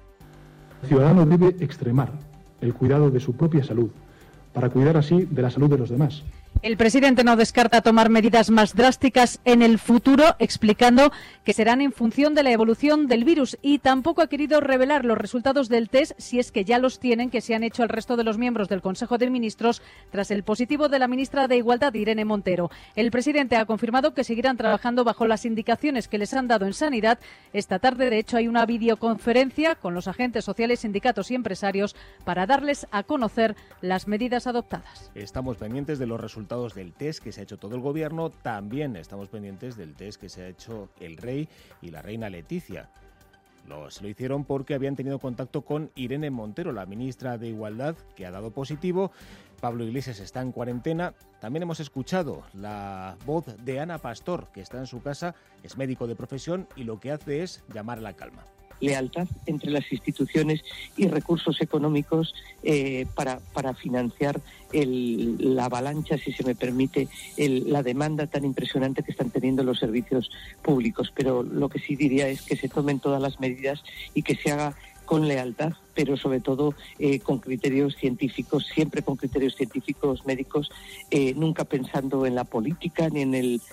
El ciudadano debe extremar el cuidado de su propia salud para cuidar así de la salud de los demás.
El presidente no descarta tomar medidas más drásticas en el futuro, explicando que serán en función de la evolución del virus, y tampoco ha querido revelar los resultados del test, si es que ya los tienen, que se han hecho al resto de los miembros del Consejo de Ministros tras el positivo de la ministra de Igualdad, Irene Montero. El presidente ha confirmado que seguirán trabajando bajo las indicaciones que les han dado en Sanidad. Esta tarde, de hecho, hay una videoconferencia con los agentes sociales, sindicatos y empresarios para darles a conocer las medidas adoptadas.
Estamos pendientes de los resultados del test que se ha hecho todo el Gobierno. También estamos pendientes del test que se ha hecho el rey y la reina Leticia. Se lo hicieron porque habían tenido contacto con Irene Montero, la ministra de Igualdad, que ha dado positivo. Pablo Iglesias está en cuarentena. También hemos escuchado la voz de Ana Pastor, que está en su casa, es médico de profesión y lo que hace es llamar a la calma.
Lealtad entre las instituciones y recursos económicos para financiar la avalancha, si se me permite, la demanda tan impresionante que están teniendo los servicios públicos. Pero lo que sí diría es que se tomen todas las medidas y que se haga con lealtad, pero sobre todo con criterios científicos, siempre con criterios científicos médicos, nunca pensando en la política ni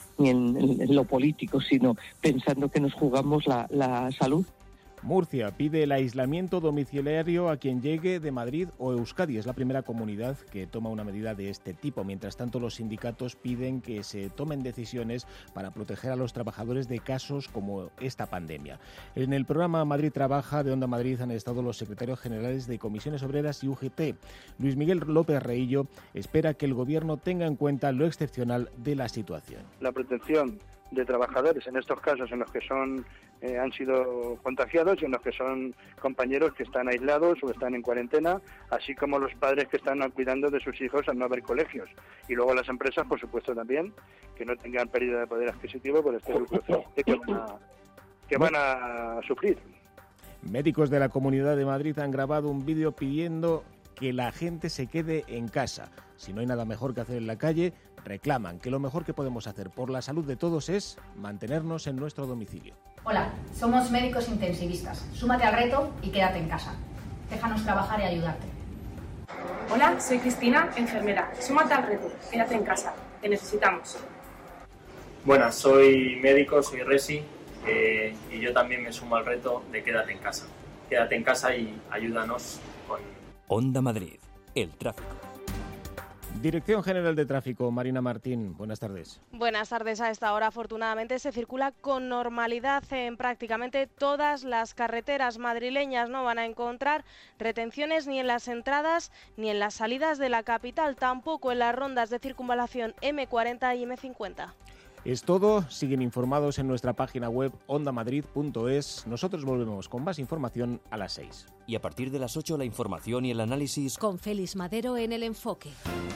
en lo político, sino pensando que nos jugamos la salud.
Murcia pide el aislamiento domiciliario a quien llegue de Madrid o Euskadi. Es la primera comunidad que toma una medida de este tipo. Mientras tanto, los sindicatos piden que se tomen decisiones para proteger a los trabajadores de casos como esta pandemia. En el programa Madrid Trabaja de Onda Madrid han estado los secretarios generales de Comisiones Obreras y UGT. Luis Miguel López Reillo espera que el Gobierno tenga en cuenta lo excepcional de la situación.
La protección de trabajadores en estos casos en los que han sido contagiados y en los que son compañeros que están aislados o están en cuarentena, así como los padres que están cuidando de sus hijos al no haber colegios. Y luego las empresas, por supuesto, también, que no tengan pérdida de poder adquisitivo por este grupo de que van que van a sufrir.
Médicos de la Comunidad de Madrid han grabado un vídeo pidiendo que la gente se quede en casa. Si no hay nada mejor que hacer en la calle, reclaman que lo mejor que podemos hacer por la salud de todos es mantenernos en nuestro domicilio.
Hola, somos médicos intensivistas. Súmate al reto y quédate en casa. Déjanos trabajar y ayudarte.
Hola, soy Cristina, enfermera. Súmate al reto, quédate en casa. Te necesitamos.
Buenas, soy médico, soy Resi y yo también me sumo al reto de quédate en casa. Quédate en casa y ayúdanos con...
Onda Madrid, el tráfico.
Dirección General de Tráfico, Marina Martín, buenas tardes.
Buenas tardes. A esta hora, afortunadamente, se circula con normalidad en prácticamente todas las carreteras madrileñas. No van a encontrar retenciones ni en las entradas ni en las salidas de la capital, tampoco en las rondas de circunvalación M40 y M50.
Es todo, siguen informados en nuestra página web ondamadrid.es. Nosotros volvemos con más información a las 6.
Y a partir de las 8 la información y el análisis
con Félix Madero en El Enfoque.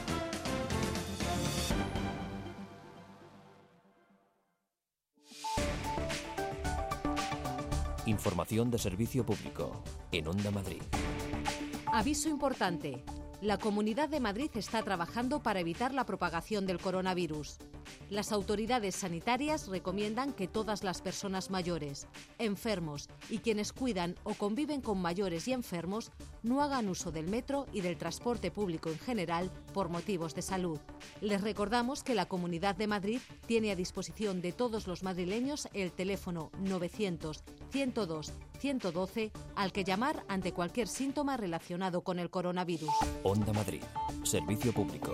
Información de servicio público en Onda Madrid.
Aviso importante. La Comunidad de Madrid está trabajando para evitar la propagación del coronavirus. Las autoridades sanitarias recomiendan que todas las personas mayores, enfermos y quienes cuidan o conviven con mayores y enfermos no hagan uso del metro y del transporte público en general por motivos de salud. Les recordamos que la Comunidad de Madrid tiene a disposición de todos los madrileños el teléfono 900-102-112 al que llamar ante cualquier síntoma relacionado con el coronavirus.
Onda Madrid, servicio público.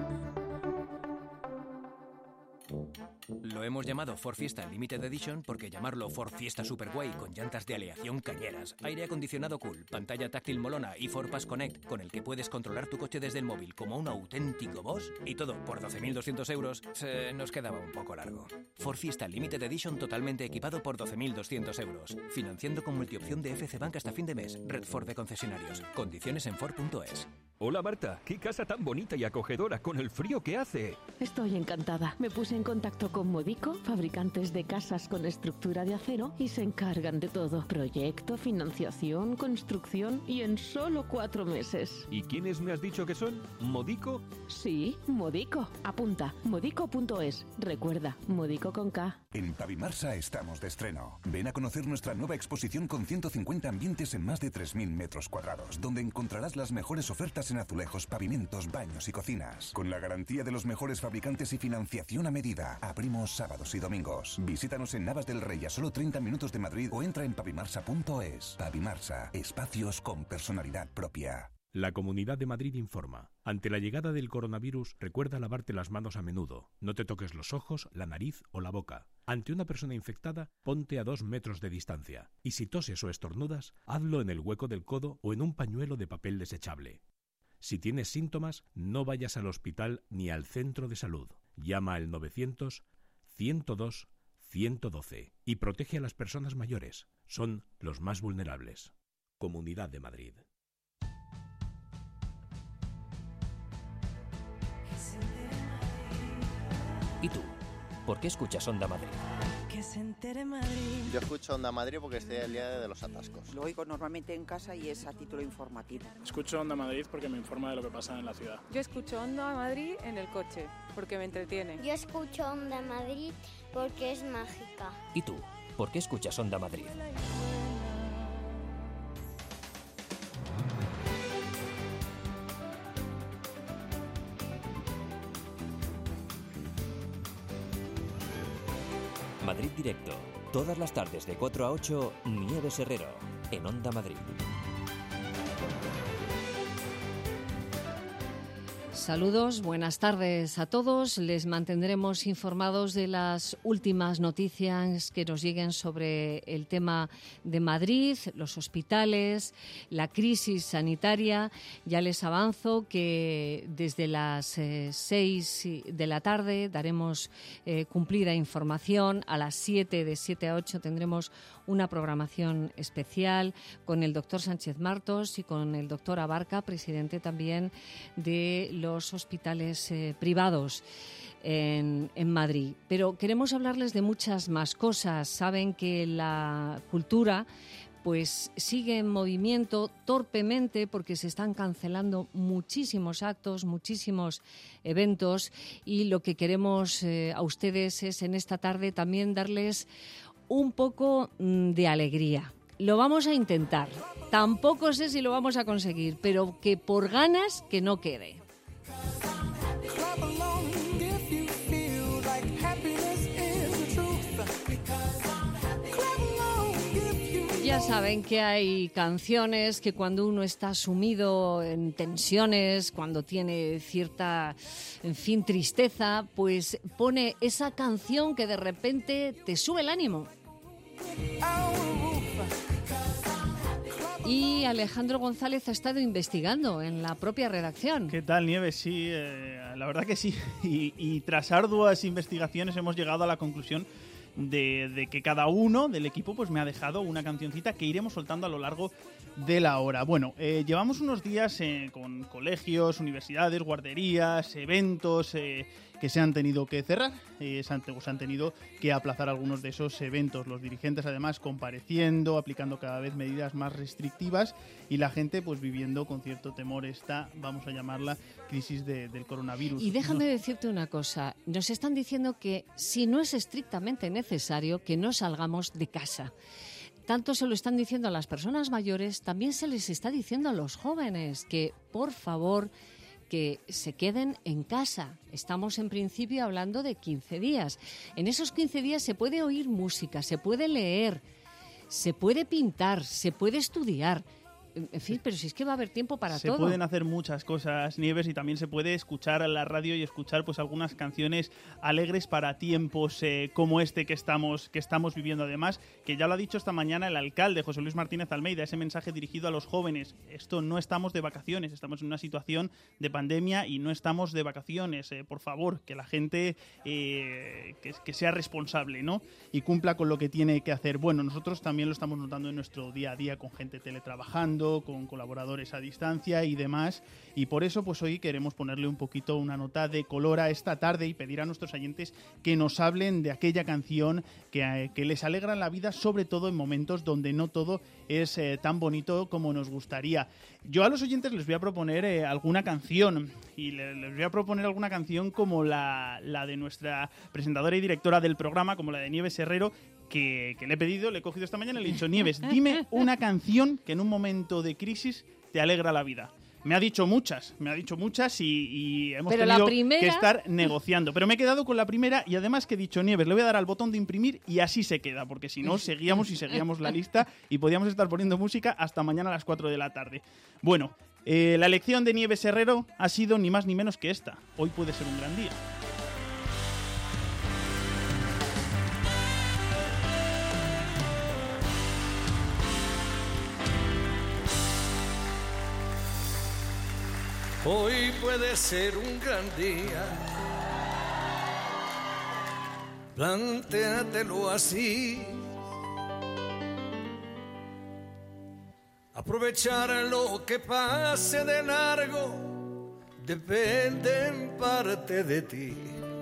Lo hemos llamado Ford Fiesta Limited Edition porque llamarlo Ford Fiesta Superguay con llantas de aleación cañeras, aire acondicionado cool, pantalla táctil molona y Ford Pass Connect con el que puedes controlar tu coche desde el móvil como un auténtico boss y todo por 12.200 euros se nos quedaba un poco largo. Ford Fiesta Limited Edition totalmente equipado por 12.200 euros, financiando con multiopción de FC Bank hasta fin de mes. Red Ford de concesionarios. Condiciones en Ford.es.
Hola Marta, qué casa tan bonita y acogedora con el frío que hace.
Estoy encantada. Me puse en contacto con Modico, fabricantes de casas con estructura de acero, y se encargan de todo. Proyecto, financiación, construcción y en solo 4 meses.
¿Y quiénes me has dicho que son? ¿Modico?
Sí, Modico. Apunta, modico.es. Recuerda, Modico con K.
En Pavimarsa estamos de estreno. Ven a conocer nuestra nueva exposición con 150 ambientes en más de 3.000 metros cuadrados, donde encontrarás las mejores ofertas en azulejos, pavimentos, baños y cocinas. Con la garantía de los mejores fabricantes y financiación a medida. Abrimos sábados y domingos. Visítanos en Navas del Rey a solo 30 minutos de Madrid o entra en pavimarsa.es. Pavimarsa, espacios con personalidad propia.
La Comunidad de Madrid informa. Ante la llegada del coronavirus, recuerda lavarte las manos a menudo. No te toques los ojos, la nariz o la boca. Ante una persona infectada, ponte a 2 metros de distancia. Y si toses o estornudas, hazlo en el hueco del codo o en un pañuelo de papel desechable. Si tienes síntomas, no vayas al hospital ni al centro de salud. Llama al 900-102-112 y protege a las personas mayores. Son los más vulnerables. Comunidad de Madrid.
¿Y tú? ¿Por qué escuchas Onda Madrid?
Que se entere Madrid.
Yo escucho Onda Madrid porque estoy al día de los atascos.
Lo oigo normalmente en casa y es a título informativo.
Escucho Onda Madrid porque me informa de lo que pasa en la ciudad.
Yo escucho Onda Madrid en el coche porque me entretiene.
Yo escucho Onda Madrid porque es mágica.
¿Y tú? ¿Por qué escuchas Onda Madrid? Madrid Directo. Todas las tardes de 4 a 8, Nieves Herrero, en Onda Madrid.
Saludos, buenas tardes a todos. Les mantendremos informados de las últimas noticias que nos lleguen sobre el tema de Madrid, los hospitales, la crisis sanitaria. Ya les avanzo que desde las 6 de la tarde daremos cumplida información. A las 7, de 7 a 8, tendremos una programación especial con el doctor Sánchez Martos y con el doctor Abarca, presidente también de los hospitales privados en Madrid. Pero queremos hablarles de muchas más cosas. Saben que la cultura pues sigue en movimiento torpemente porque se están cancelando muchísimos actos, muchísimos eventos, y lo que queremos a ustedes es en esta tarde también darles un poco de alegría. Lo vamos a intentar. Tampoco sé si lo vamos a conseguir, pero que por ganas que no quede. Ya saben que hay canciones que cuando uno está sumido en tensiones, cuando tiene cierta, en fin, tristeza, pues pone esa canción que de repente te sube el ánimo. Y Alejandro González ha estado investigando en la propia redacción.
¿Qué tal, Nieves? Sí, la verdad que sí. Y tras arduas investigaciones hemos llegado a la conclusión de que cada uno del equipo pues me ha dejado una cancioncita que iremos soltando a lo largo de la hora. Bueno, llevamos unos días con colegios, universidades, guarderías, eventos que se han tenido que cerrar, se han tenido que aplazar algunos de esos eventos. Los dirigentes además compareciendo, aplicando cada vez medidas más restrictivas y la gente pues viviendo con cierto temor esta, vamos a llamarla, crisis del coronavirus.
Y déjame decirte una cosa, nos están diciendo que si no es estrictamente necesario que no salgamos de casa. Tanto se lo están diciendo a las personas mayores, también se les está diciendo a los jóvenes que, por favor, que se queden en casa. Estamos en principio hablando de 15 días. En esos 15 días se puede oír música, se puede leer, se puede pintar, se puede estudiar. En fin, pero si es que va a haber tiempo para todo.
Se pueden hacer muchas cosas, Nieves, y también se puede escuchar la radio y escuchar pues algunas canciones alegres para tiempos como este que estamos viviendo. Además, que ya lo ha dicho esta mañana el alcalde, José Luis Martínez Almeida, ese mensaje dirigido a los jóvenes. Esto no estamos de vacaciones, estamos en una situación de pandemia y no estamos de vacaciones. Por favor, que la gente que sea responsable, ¿no? Y cumpla con lo que tiene que hacer. Bueno, nosotros también lo estamos notando en nuestro día a día con gente teletrabajando, con colaboradores a distancia y demás, y por eso pues hoy queremos ponerle un poquito una nota de color a esta tarde y pedir a nuestros oyentes que nos hablen de aquella canción que les alegra la vida, sobre todo en momentos donde no todo es tan bonito como nos gustaría. Yo a los oyentes les voy a proponer alguna canción, y les voy a proponer alguna canción como la de nuestra presentadora y directora del programa, como la de Nieves Herrero, que le he pedido, le he cogido esta mañana y le he dicho: Nieves, dime una canción que en un momento de crisis te alegra la vida. Me ha dicho muchas y hemos tenido que estar negociando. Pero me he quedado con la primera y además que he dicho: Nieves, le voy a dar al botón de imprimir y así se queda, porque si no seguíamos la lista y podíamos estar poniendo música hasta mañana a las 4 de la tarde. Bueno, la elección de Nieves Herrero ha sido ni más ni menos que esta: Hoy puede ser un gran día.
Hoy puede ser un gran día, plantéatelo así. Aprovechar lo que pase de largo depende en parte de ti.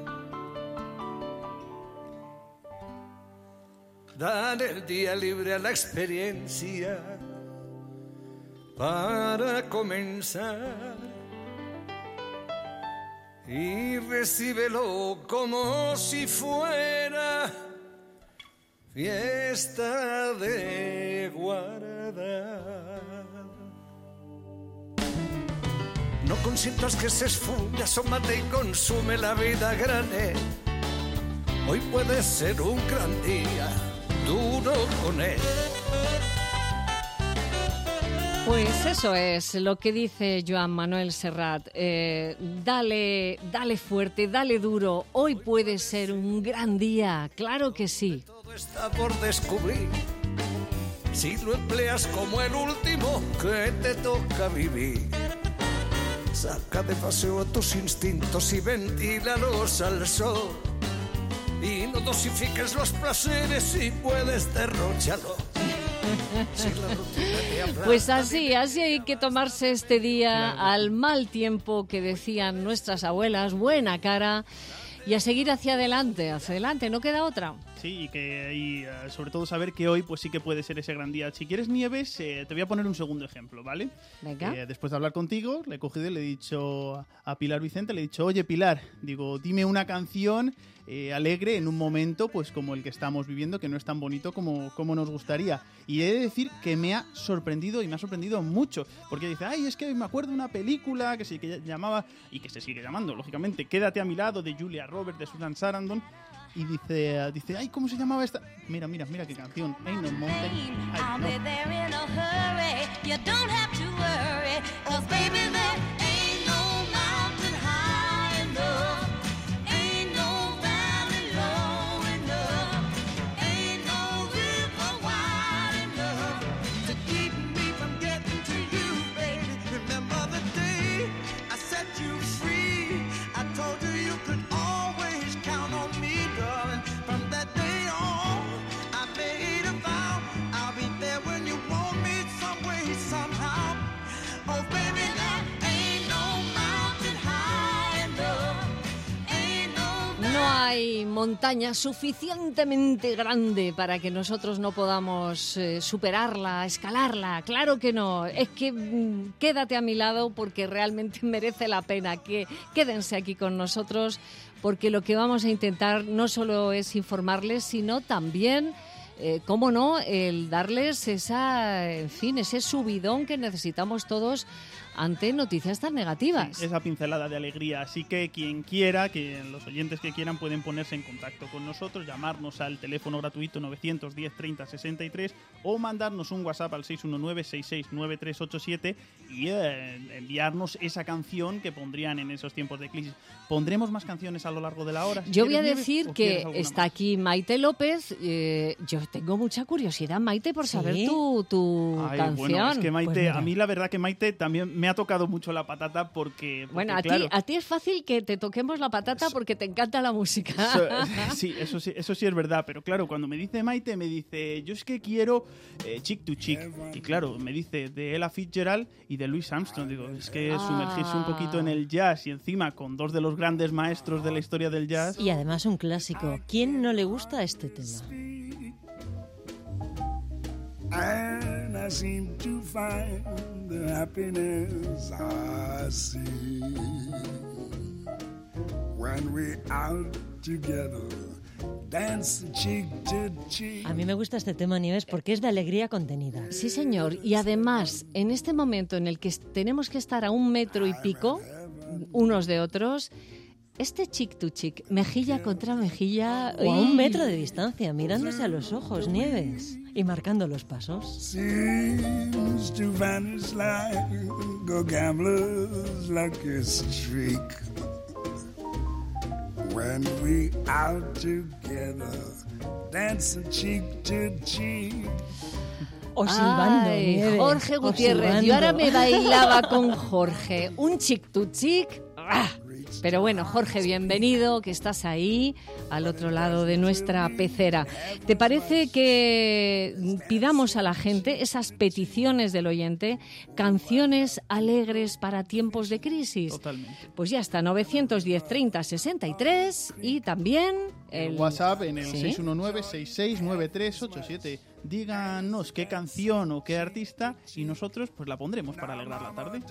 Dar el día libre a la experiencia para comenzar. Y recíbelo como si fuera fiesta de guardar. No consientas que se esfume, asómate y consume la vida grande. Hoy puede ser un gran día, duro con él.
Pues eso es lo que dice Joan Manuel Serrat. Dale fuerte, dale duro. Hoy puede ser un gran día, claro que sí.
Todo está por descubrir. Si lo empleas como el último que te toca vivir. Saca de paseo a tus instintos y ventílalos al sol. Y no dosifiques los placeres si puedes derrocharlos.
Pues así hay que tomarse este día al mal tiempo que decían nuestras abuelas, buena cara, y a seguir hacia adelante, no queda otra.
Sí, y sobre todo saber que hoy pues sí que puede ser ese gran día. Si quieres, Nieves, te voy a poner un segundo ejemplo, ¿vale?
Venga.
Después de hablar contigo, le he cogido y le he dicho a Pilar Vicente, le he dicho, oye Pilar, digo, dime una canción alegre en un momento pues como el que estamos viviendo, que no es tan bonito como nos gustaría. Y he de decir que me ha sorprendido, y me ha sorprendido mucho, porque dice, ay, es que me acuerdo de una película que se llamaba, y que se sigue llamando, lógicamente, Quédate a mi lado, de Julia Roberts, de Susan Sarandon. Y dice, ay, ¿cómo se llamaba esta? Mira qué canción. Ain't no mountain. Ay,
hay montaña suficientemente grande para que nosotros no podamos superarla, escalarla. Claro que no. Es que quédate a mi lado porque realmente merece la pena. Que quédense aquí con nosotros porque lo que vamos a intentar no solo es informarles, sino también, cómo no, el darles ese subidón que necesitamos todos ante noticias tan negativas.
Sí, esa pincelada de alegría. Así que quien quiera, que los oyentes que quieran pueden ponerse en contacto con nosotros, llamarnos al teléfono gratuito 910 30 63 o mandarnos un WhatsApp al 619-669387 y enviarnos esa canción que pondrían en esos tiempos de crisis. ¿Pondremos más canciones a lo largo de la hora?
Yo voy a decir que está aquí Maite López. Yo tengo mucha curiosidad, Maite, por saber tu canción.
Bueno, es que Maite, a mí la verdad que Maite también me ha tocado mucho la patata porque
bueno,
claro,
a ti es fácil que te toquemos la patata porque te encanta la música.
Sí, eso sí es verdad, pero claro, cuando me dice Maite, me dice, yo es que quiero Chick to Chick, y claro, me dice de Ella Fitzgerald y de Louis Armstrong. Digo, es que sumergirse un poquito en el jazz y encima con dos de los grandes maestros de la historia del jazz.
Y además un clásico. ¿Quién no le gusta este tema?
And I seem to find the happiness I see when we're out together, dance cheek to cheek.
A mí me gusta este tema, Nieves, porque es de alegría contenida.
Sí, señor. Y además, en este momento en el que tenemos que estar a 1 metro y pico unos de otros, este chick to chick, mejilla contra mejilla,
o a 1 metro de distancia, mirándose a los ojos, Nieves, y marcando los pasos.
Seems to vanish like a gambler's lucky streak when we out together, dancing cheek to cheek.
O silbando, Nieves,
Jorge Gutiérrez, yo ahora me bailaba con Jorge, un chick to chick. ¡Ah! Pero bueno, Jorge, bienvenido, que estás ahí, al otro lado de nuestra pecera. ¿Te parece que pidamos a la gente esas peticiones del oyente, canciones alegres para tiempos de crisis?
Totalmente.
Pues ya está, 910 30 63 y también
el WhatsApp en el 619-669387. Díganos qué canción o qué artista y nosotros pues la pondremos para alegrar la tarde.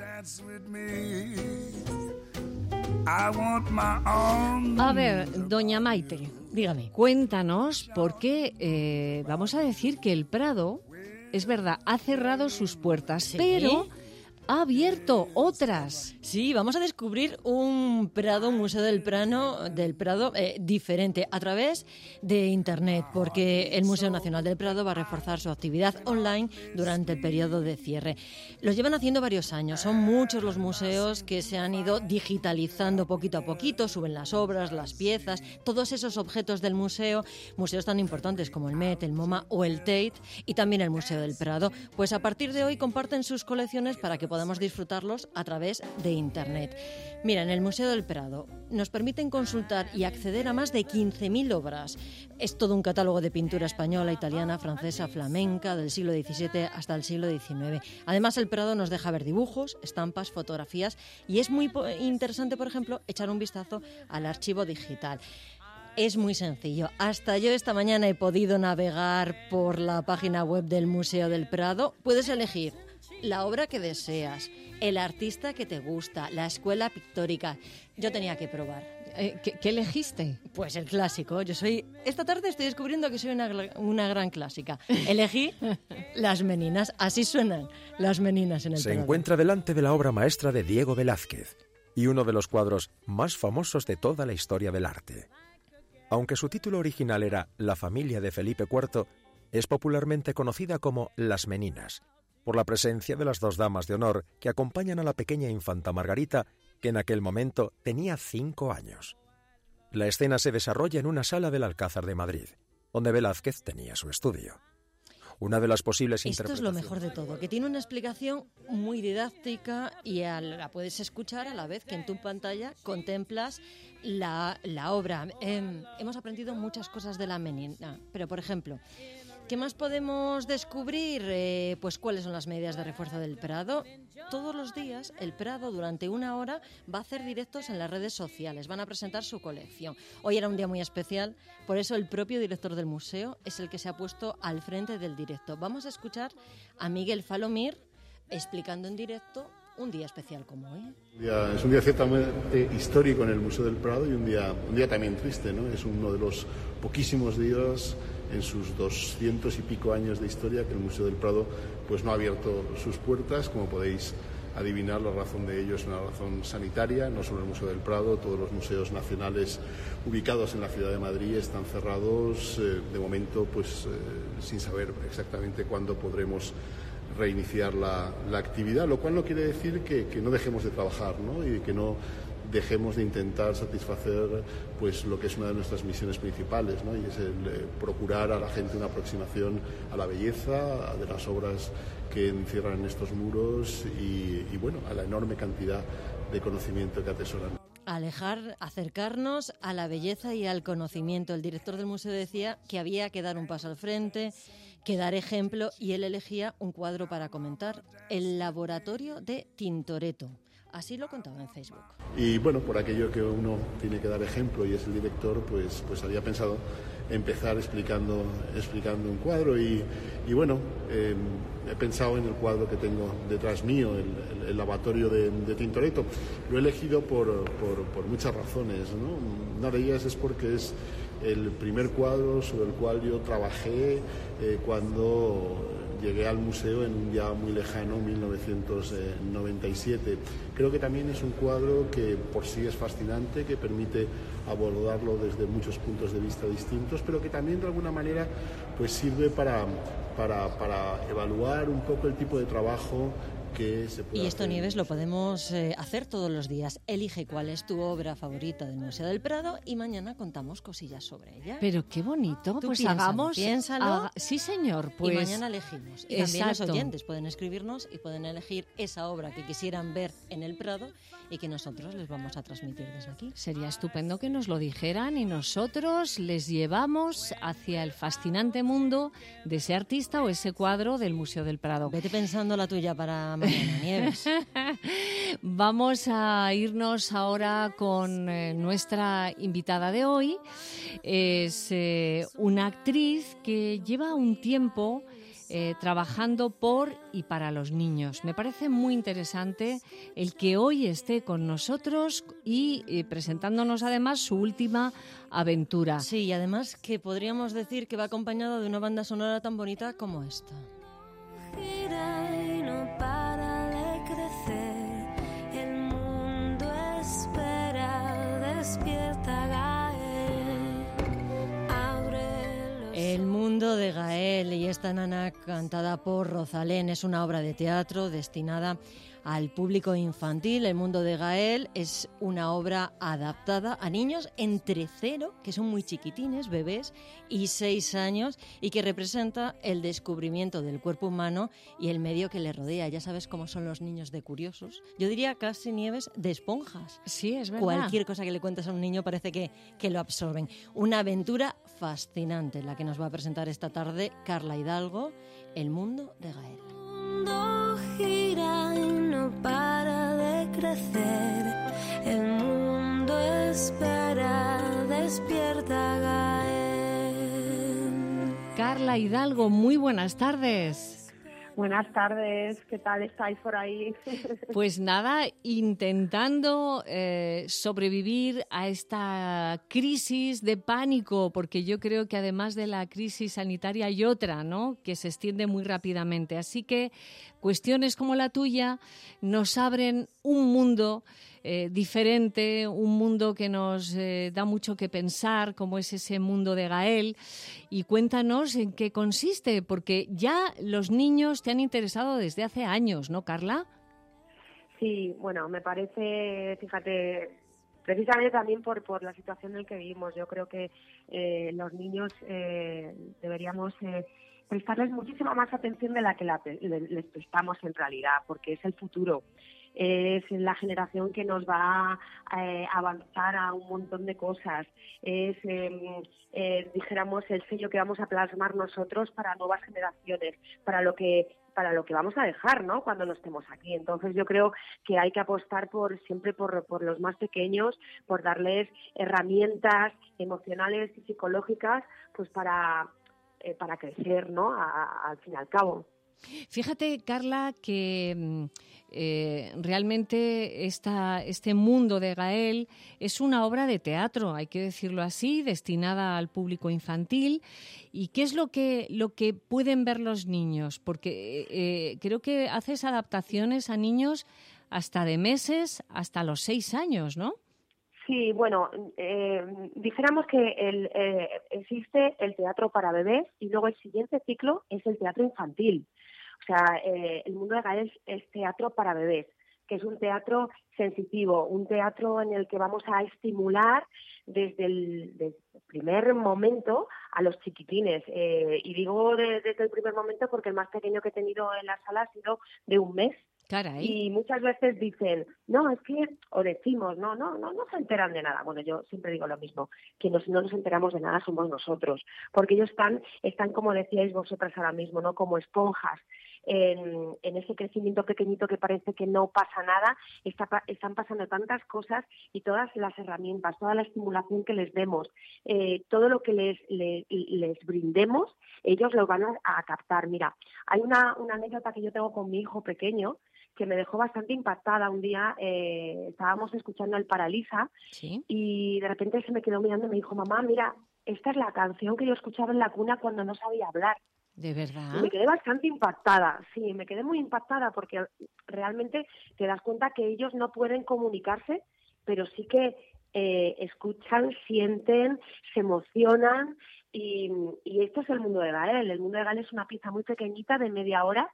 A ver, doña Maite,
dígame,
cuéntanos por qué vamos a decir que el Prado, es verdad, ha cerrado sus puertas, ¿sí? Pero ha abierto otras.
Sí, vamos a descubrir un Prado, un museo del Prado diferente a través de Internet, porque el Museo Nacional del Prado va a reforzar su actividad online durante el periodo de cierre. Los llevan haciendo varios años, son muchos los museos que se han ido digitalizando poquito a poquito, suben las obras, las piezas, todos esos objetos del museo, museos tan importantes como el Met, el MoMA o el Tate y también el Museo del Prado, pues a partir de hoy comparten sus colecciones para que podamos podamos disfrutarlos a través de Internet. Mira, en el Museo del Prado nos permiten consultar y acceder a más de 15.000 obras. Es todo un catálogo de pintura española, italiana, francesa, flamenca, del siglo XVII hasta el siglo XIX. Además, el Prado nos deja ver dibujos, estampas, fotografías y es muy interesante, por ejemplo, echar un vistazo al archivo digital. Es muy sencillo. Hasta yo esta mañana he podido navegar por la página web del Museo del Prado. Puedes elegir la obra que deseas, el artista que te gusta, la escuela pictórica. Yo tenía que probar.
¿Qué elegiste?
Pues el clásico. Esta tarde estoy descubriendo que soy una gran clásica. Elegí Las Meninas. Así suenan Las Meninas en el Prado.
Se encuentra delante de la obra maestra de Diego Velázquez y uno de los cuadros más famosos de toda la historia del arte. Aunque su título original era La familia de Felipe IV, es popularmente conocida como Las Meninas, por la presencia de las 2 damas de honor que acompañan a la pequeña infanta Margarita, que en aquel momento tenía 5 años. La escena se desarrolla en una sala del Alcázar de Madrid, donde Velázquez tenía su estudio. Una de las posibles interpretaciones...
Esto es lo mejor de todo, que tiene una explicación muy didáctica y la puedes escuchar a la vez que en tu pantalla contemplas la obra. Hemos aprendido muchas cosas de la menina, pero por ejemplo, ¿qué más podemos descubrir? Pues cuáles son las medidas de refuerzo del Prado. Todos los días el Prado durante 1 hora va a hacer directos en las redes sociales, van a presentar su colección. Hoy era un día muy especial, por eso el propio director del museo es el que se ha puesto al frente del directo. Vamos a escuchar a Miguel Falomir explicando en directo un día especial como hoy.
Es un día ciertamente histórico en el Museo del Prado y un día también triste, ¿no? Es uno de los poquísimos días en sus 200 y pico años de historia que el Museo del Prado pues no ha abierto sus puertas. Como podéis adivinar, la razón de ello es una razón sanitaria. No solo el Museo del Prado, todos los museos nacionales ubicados en la ciudad de Madrid están cerrados de momento, pues sin saber exactamente cuándo podremos reiniciar la actividad, lo cual no quiere decir que no dejemos de trabajar, ¿no? Y que no dejemos de intentar satisfacer pues lo que es una de nuestras misiones principales, ¿no? Y es el procurar a la gente una aproximación a la belleza, de las obras que encierran estos muros y bueno, a la enorme cantidad de conocimiento que atesoran.
Acercarnos a la belleza y al conocimiento. El director del museo decía que había que dar un paso al frente, que dar ejemplo, y él elegía un cuadro para comentar, el laboratorio de Tintoretto. Así lo contaba en Facebook.
Y bueno, por aquello que uno tiene que dar ejemplo y es el director, pues había pensado empezar explicando un cuadro y bueno, he pensado en el cuadro que tengo detrás mío, el lavatorio de Tintoretto. Lo he elegido por muchas razones, ¿no? Una de ellas es porque es el primer cuadro sobre el cual yo trabajé cuando llegué al museo en un día muy lejano, 1997. Creo que también es un cuadro que por sí es fascinante, que permite abordarlo desde muchos puntos de vista distintos, pero que también de alguna manera pues sirve para evaluar un poco el tipo de trabajo que se puede
Y esto,
hacer.
Nieves, lo podemos hacer todos los días. Elige cuál es tu obra favorita del Museo del Prado y mañana contamos cosillas sobre ella.
Pero qué bonito, pues
piénsalo,
hagamos... Sí, señor, pues...
Y mañana elegimos. Y también los
Exacto.
oyentes pueden escribirnos y pueden elegir esa obra que quisieran ver en el Prado y que nosotros les vamos a transmitir desde aquí.
Sería estupendo que nos lo dijeran y nosotros les llevamos hacia el fascinante mundo de ese artista o ese cuadro del Museo del Prado.
Vete pensando la tuya para mañana, Nieves.
Vamos a irnos ahora con nuestra invitada de hoy. Es una actriz que lleva un tiempo trabajando por y para los niños. Me parece muy interesante el que hoy esté con nosotros y presentándonos además su última aventura.
Sí, y además que podríamos decir que va acompañada de una banda sonora tan bonita como esta.
Gira y no para de crecer, el mundo espera, despierta Gael, abre los...
El mundo de Gael, y esta nana cantada por Rosalén es una obra de teatro destinada al público infantil. El mundo de Gael es una obra adaptada a niños entre 0, que son muy chiquitines, bebés, y 6 años, y que representa el descubrimiento del cuerpo humano y el medio que le rodea. Ya sabes cómo son los niños de curiosos. Yo diría casi, Nieves, de esponjas.
Sí, es verdad.
Cualquier cosa que le cuentes a un niño parece que lo absorben. Una aventura fascinante la que nos va a presentar esta tarde Carla Hidalgo, El mundo de Gael.
El mundo gira y no para de crecer. El mundo espera, despierta Gael.
Carla Hidalgo, muy buenas tardes.
Buenas tardes, ¿qué tal estáis por ahí?
Pues nada, intentando sobrevivir a esta crisis de pánico, porque yo creo que además de la crisis sanitaria hay otra, ¿no?, que se extiende muy rápidamente. Así que cuestiones como la tuya nos abren un mundo diferente, un mundo que nos da mucho que pensar, como es ese mundo de Gael. Y cuéntanos en qué consiste, porque ya los niños te han interesado desde hace años, ¿no, Carla?
Sí, bueno, me parece, fíjate, precisamente también por la situación en la que vivimos. Yo creo que los niños deberíamos prestarles muchísima más atención de la que les prestamos en realidad, porque es el futuro. Es la generación que nos va a avanzar a un montón de cosas. Es, dijéramos, el sello que vamos a plasmar nosotros para nuevas generaciones, para lo que vamos a dejar, ¿no?, cuando no estemos aquí. Entonces yo creo que hay que apostar siempre por los más pequeños, por darles herramientas emocionales y psicológicas, pues para crecer, ¿no?, al fin y al cabo.
Fíjate, Carla, que realmente este mundo de Gael es una obra de teatro, hay que decirlo así, destinada al público infantil. ¿Y qué es lo que pueden ver los niños? Porque creo que haces adaptaciones a niños hasta de meses, hasta los 6 años, ¿no?
Sí, bueno, dijéramos que existe el teatro para bebés y luego el siguiente ciclo es el teatro infantil. O sea, el mundo de Gael es teatro para bebés, que es un teatro sensitivo, un teatro en el que vamos a estimular desde el primer momento a los chiquitines. Y digo desde el primer momento porque el más pequeño que he tenido en la sala ha sido de 1 mes.
Caray.
Y muchas veces dicen, no, es que, o decimos, no se enteran de nada. Bueno, yo siempre digo lo mismo, que no nos enteramos de nada somos nosotros, porque ellos están como decíais vosotras ahora mismo, ¿no?, como esponjas. En ese crecimiento pequeñito que parece que no pasa nada, están pasando tantas cosas, y todas las herramientas, toda la estimulación que les demos, todo lo que les brindemos, ellos lo van a captar. Mira, hay una anécdota que yo tengo con mi hijo pequeño que me dejó bastante impactada. Un día estábamos escuchando el Paralisa, ¿sí?, y de repente se me quedó mirando y me dijo, mamá, mira, esta es la canción que yo escuchaba en la cuna cuando no sabía hablar.
¿De verdad?
Y me quedé bastante impactada, sí, me quedé muy impactada porque realmente te das cuenta que ellos no pueden comunicarse, pero sí que escuchan, sienten, se emocionan, y esto es el mundo de Gael. El mundo de Gael es una pieza muy pequeñita de media hora.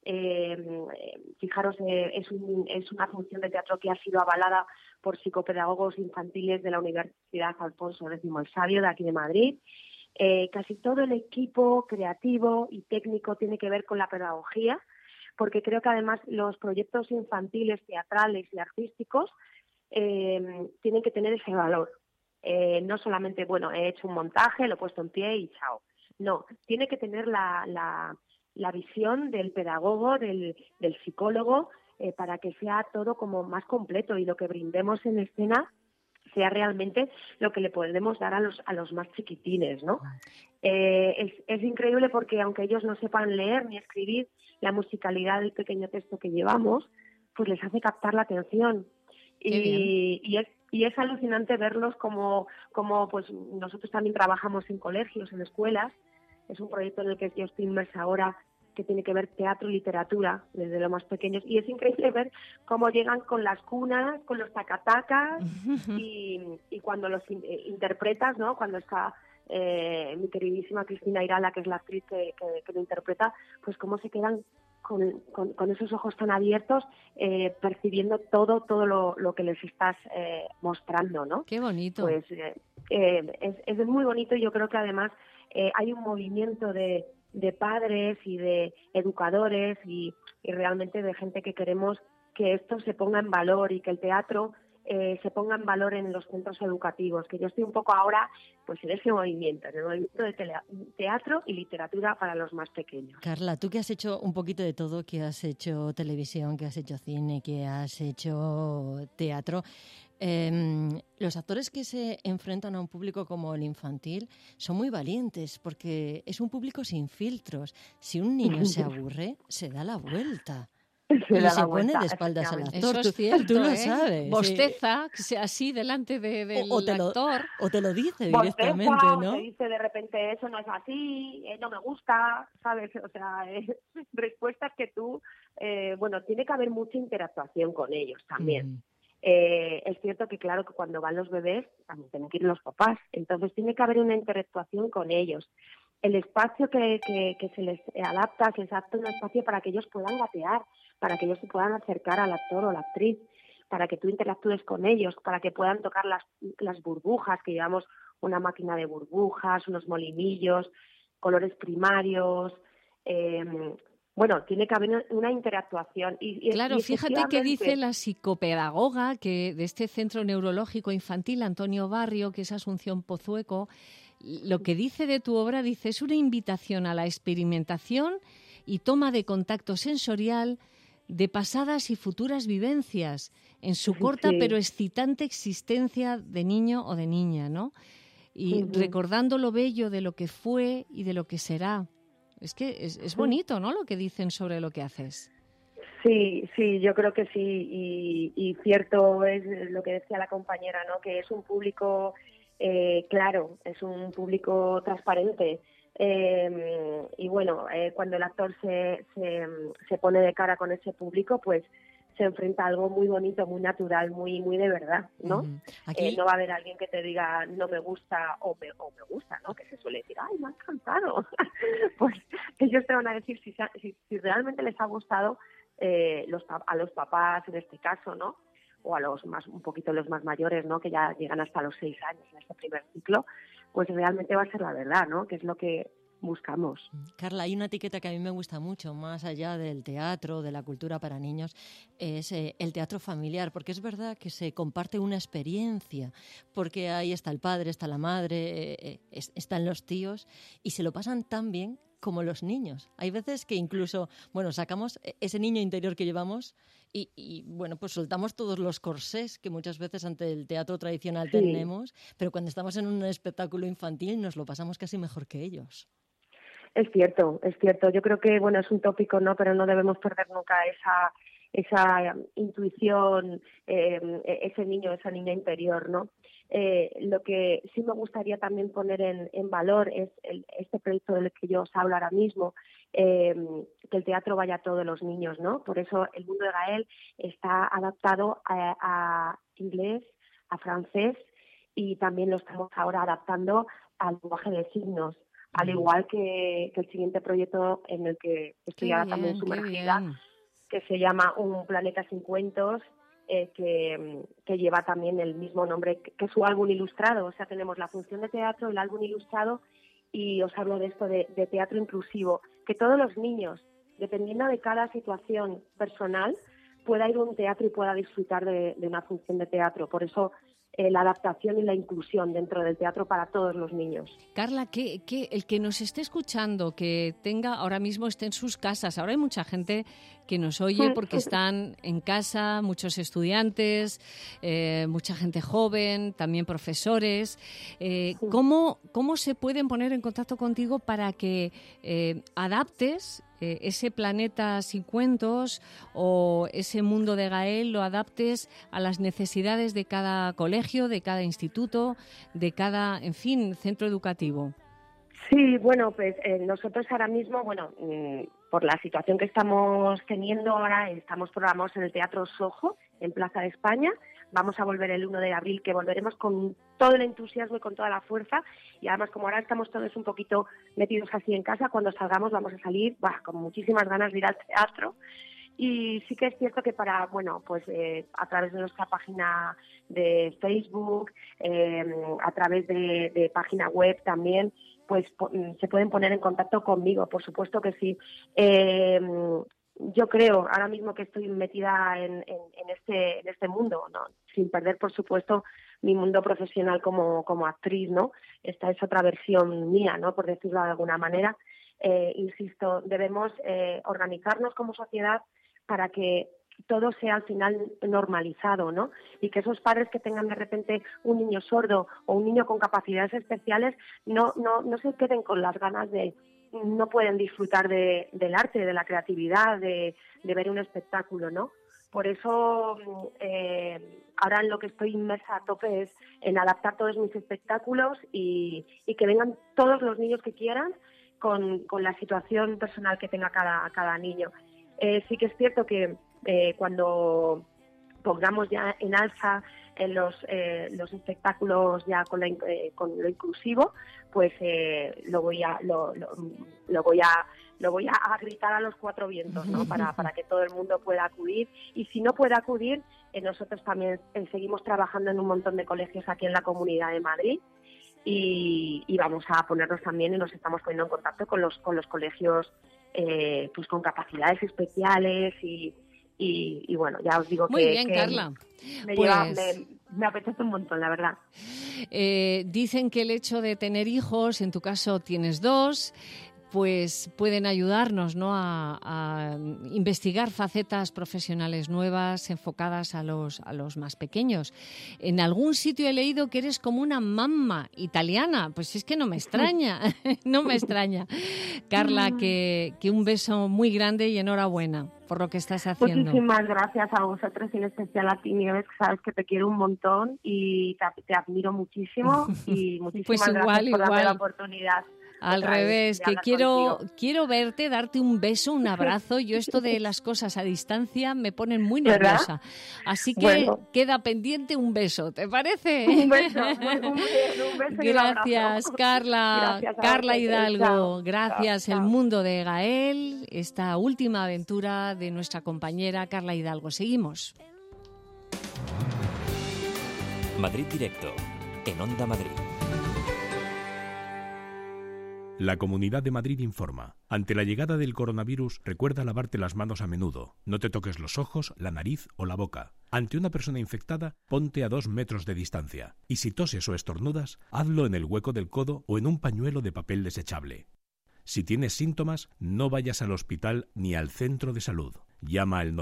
Fijaros, es una función de teatro que ha sido avalada por psicopedagogos infantiles de la Universidad Alfonso X el Sabio de aquí de Madrid. Casi todo el equipo creativo y técnico tiene que ver con la pedagogía, porque creo que además los proyectos infantiles, teatrales y artísticos tienen que tener ese valor. No solamente, bueno, he hecho un montaje, lo he puesto en pie y chao. No, tiene que tener la visión del pedagogo, del psicólogo, para que sea todo como más completo y lo que brindemos en escena sea realmente lo que le podemos dar a los más chiquitines, ¿no? Es increíble porque aunque ellos no sepan leer ni escribir, la musicalidad del pequeño texto que llevamos pues les hace captar la atención. Y es alucinante verlos como pues nosotros también trabajamos en colegios, en escuelas. Es un proyecto en el que yo estoy inmersa ahora, que tiene que ver teatro y literatura desde los más pequeños, y es increíble ver cómo llegan con las cunas, con los tacatacas, y cuando los interpretas, ¿no?, cuando está mi queridísima Cristina Irala, que es la actriz que lo interpreta, pues cómo se quedan con esos ojos tan abiertos, percibiendo todo lo que les estás mostrando, ¿no?
Qué bonito.
Pues es muy bonito, y yo creo que además hay un movimiento de padres y de educadores y realmente de gente que queremos que esto se ponga en valor y que el teatro se ponga en valor en los centros educativos, que yo estoy un poco ahora pues en ese movimiento, en el movimiento de teatro y literatura para los más pequeños.
Carla, tú que has hecho un poquito de todo, que has hecho televisión, que has hecho cine, que has hecho teatro, los actores que se enfrentan a un público como el infantil son muy valientes porque es un público sin filtros. Si un niño se aburre, se da la vuelta. Y se pone de espaldas al actor.
Eso es cierto,
tú lo sabes.
Bosteza, así delante del actor.
O te lo dice
Bosteza,
directamente, ¿no?
O te dice de repente, eso no es así, no me gusta, ¿sabes? O sea, respuestas que tú... tiene que haber mucha interactuación con ellos también. Es cierto que, claro, que cuando van los bebés también tienen que ir los papás. Entonces tiene que haber una interactuación con ellos. El espacio que se les adapta, se les adapta un espacio para que ellos puedan gatear, para que ellos se puedan acercar al actor o la actriz, para que tú interactúes con ellos, para que puedan tocar las burbujas, que llevamos una máquina de burbujas, unos molinillos, colores primarios. Tiene que haber una interactuación.
Claro, fíjate que dice la psicopedagoga de este Centro Neurológico Infantil, Antonio Barrio, que es Asunción Pozueco. Lo que dice de tu obra, dice, es una invitación a la experimentación y toma de contacto sensorial de pasadas y futuras vivencias en su corta pero excitante existencia de niño o de niña, ¿no? Y recordando lo bello de lo que fue y de lo que será. Es que es bonito, ¿no?, lo que dicen sobre lo que haces.
Sí, yo creo que sí, y cierto es lo que decía la compañera, ¿no?, que es un público claro, es un público transparente. Cuando el actor se pone de cara con ese público, pues se enfrenta a algo muy bonito, muy natural, muy de verdad, ¿no? No va a haber alguien que te diga no me gusta o me gusta, ¿no? Que se suele decir, ¡ay, me ha encantado! Pues ellos te van a decir si realmente les ha gustado a los papás en este caso, ¿no? O a los un poquito los más mayores, ¿no?, que ya llegan hasta los 6 años en este primer ciclo, pues realmente va a ser la verdad, ¿no?, que es lo que buscamos.
Carla, hay una etiqueta que a mí me gusta mucho, más allá del teatro, de la cultura para niños, es el teatro familiar, porque es verdad que se comparte una experiencia, porque ahí está el padre, está la madre, están los tíos, y se lo pasan tan bien como los niños. Hay veces que incluso, sacamos ese niño interior que llevamos y pues soltamos todos los corsés que muchas veces ante el teatro tradicional tenemos, pero cuando estamos en un espectáculo infantil nos lo pasamos casi mejor que ellos.
Es cierto. Yo creo que, es un tópico, ¿no?, pero no debemos perder nunca esa intuición, ese niño, esa niña interior, ¿no? Lo que sí me gustaría también poner en valor es este proyecto del que yo os hablo ahora mismo, que el teatro vaya a todos los niños, ¿no? Por eso el mundo de Gael está adaptado a inglés, a francés, y también lo estamos ahora adaptando al lenguaje de signos, al igual que el siguiente proyecto en el que estoy ahora también sumergida, que se llama Un planeta sin cuentos, que lleva también el mismo nombre que su álbum ilustrado. O sea, tenemos la función de teatro, el álbum ilustrado, y os hablo de esto de teatro inclusivo, que todos los niños, dependiendo de cada situación personal, pueda ir a un teatro y pueda disfrutar de una función de teatro. Por eso la adaptación y la inclusión dentro del teatro para todos los niños.
Carla, que el que nos esté escuchando, que ahora mismo esté en sus casas, ahora hay mucha gente que nos oye porque están en casa, muchos estudiantes, mucha gente joven, también profesores. ¿Cómo se pueden poner en contacto contigo para que adaptes ese planeta sin cuentos o ese mundo de Gael, lo adaptes a las necesidades de cada colegio, de cada instituto, de cada, centro educativo?
Sí, pues nosotros ahora mismo, por la situación que estamos teniendo ahora, estamos programados en el Teatro Sojo, en Plaza de España, vamos a volver el 1 de abril, que volveremos con todo el entusiasmo y con toda la fuerza, y además como ahora estamos todos un poquito metidos así en casa, cuando salgamos vamos a salir con muchísimas ganas de ir al teatro. Y sí que es cierto que a través de nuestra página de Facebook, a través de página web también, pues se pueden poner en contacto conmigo, por supuesto que sí. Yo creo ahora mismo que estoy metida en este mundo, ¿no? Sin perder, por supuesto, mi mundo profesional como actriz, ¿no? Esta es otra versión mía, ¿no? Por decirlo de alguna manera. Insisto, debemos organizarnos como sociedad para que todo sea al final normalizado, ¿no? Y que esos padres que tengan de repente un niño sordo o un niño con capacidades especiales no se queden con las ganas de, no pueden disfrutar del arte, de la creatividad, de ver un espectáculo, ¿no? Por eso ahora en lo que estoy inmersa a tope es en adaptar todos mis espectáculos y que vengan todos los niños que quieran con la situación personal que tenga cada niño. Sí que es cierto que cuando pongamos ya en alza en los espectáculos ya con lo inclusivo, pues lo voy a gritar a los cuatro vientos, ¿no? para que todo el mundo pueda acudir, y si no puede acudir, nosotros también seguimos trabajando en un montón de colegios aquí en la Comunidad de Madrid. Y vamos a ponernos también, y nos estamos poniendo en contacto con los colegios pues con capacidades especiales y bueno, ya os digo
muy bien, Carla.
Me apetece un montón, la verdad.
Dicen que el hecho de tener hijos, en tu caso tienes 2, pues pueden ayudarnos, ¿no?, a investigar facetas profesionales nuevas enfocadas a los más pequeños. En algún sitio he leído que eres como una mamma italiana, pues es que no me extraña, no me extraña. Carla, que un beso muy grande y enhorabuena por lo que estás haciendo.
Muchísimas gracias a vosotros y en especial a ti, Nieves, que sabes que te quiero un montón y te admiro muchísimo, y muchísimas
pues
gracias por darme la oportunidad.
Al revés, que quiero verte, darte un beso, un abrazo. Yo esto de las cosas a distancia me ponen muy nerviosa. ¿Verdad? Así que queda pendiente un beso, ¿te parece?
Un beso, un beso.
Gracias, Carla.
Gracias,
Carla Hidalgo.
Chao.
Gracias.
Chao.
El mundo de Gael, esta última aventura de nuestra compañera Carla Hidalgo. Seguimos.
Madrid Directo, en Onda Madrid.
La Comunidad de Madrid informa. Ante la llegada del coronavirus, recuerda lavarte las manos a menudo. No te toques los ojos, la nariz o la boca. Ante una persona infectada, ponte a 2 metros de distancia. Y si toses o estornudas, hazlo en el hueco del codo o en un pañuelo de papel desechable. Si tienes síntomas, no vayas al hospital ni al centro de salud. Llama al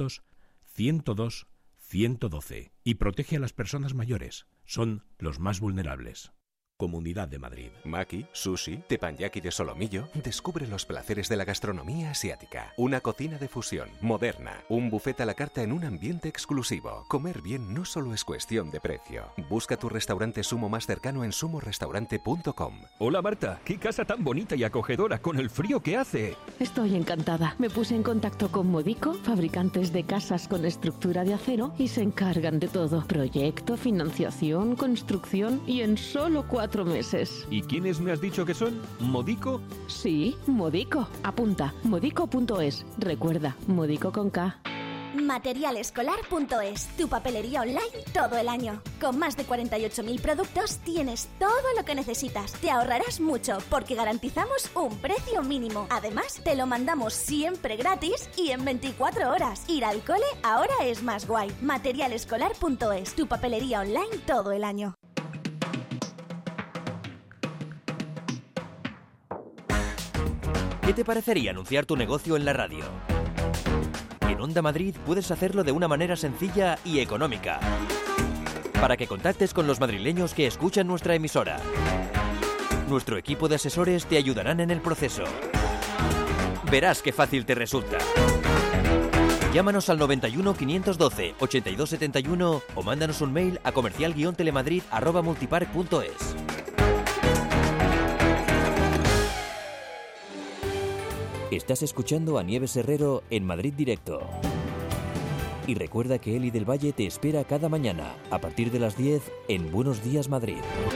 900-102-112 y protege a las personas mayores. Son los más vulnerables. Comunidad de Madrid.
Maki, sushi, teppanyaki de solomillo. Descubre los placeres de la gastronomía asiática. Una cocina de fusión, moderna. Un buffet a la carta en un ambiente exclusivo. Comer bien no solo es cuestión de precio. Busca tu restaurante Sumo más cercano en sumorestaurante.com.
Hola Marta, qué casa tan bonita y acogedora con el frío que hace.
Estoy encantada. Me puse en contacto con Modico, fabricantes de casas con estructura de acero, y se encargan de todo. Proyecto, financiación, construcción, y en solo 4 meses.
¿Y quiénes me has dicho que son? ¿Modico?
Sí, Modico. Apunta, modico.es. Recuerda, Modico con K.
Materialescolar.es, tu papelería online todo el año. Con más de 48.000 productos tienes todo lo que necesitas. Te ahorrarás mucho porque garantizamos un precio mínimo. Además, te lo mandamos siempre gratis y en 24 horas. Ir al cole ahora es más guay. Materialescolar.es, tu papelería online todo el año.
¿Qué te parecería anunciar tu negocio en la radio? En Onda Madrid puedes hacerlo de una manera sencilla y económica, para que contactes con los madrileños que escuchan nuestra emisora. Nuestro equipo de asesores te ayudarán en el proceso. Verás qué fácil te resulta. Llámanos al 91 512 8271 o mándanos un mail a comercial-telemadrid@multipark.es. Estás escuchando a Nieves Herrero en Madrid Directo. Y recuerda que Eli del Valle te espera cada mañana, a partir de las 10, en Buenos Días Madrid.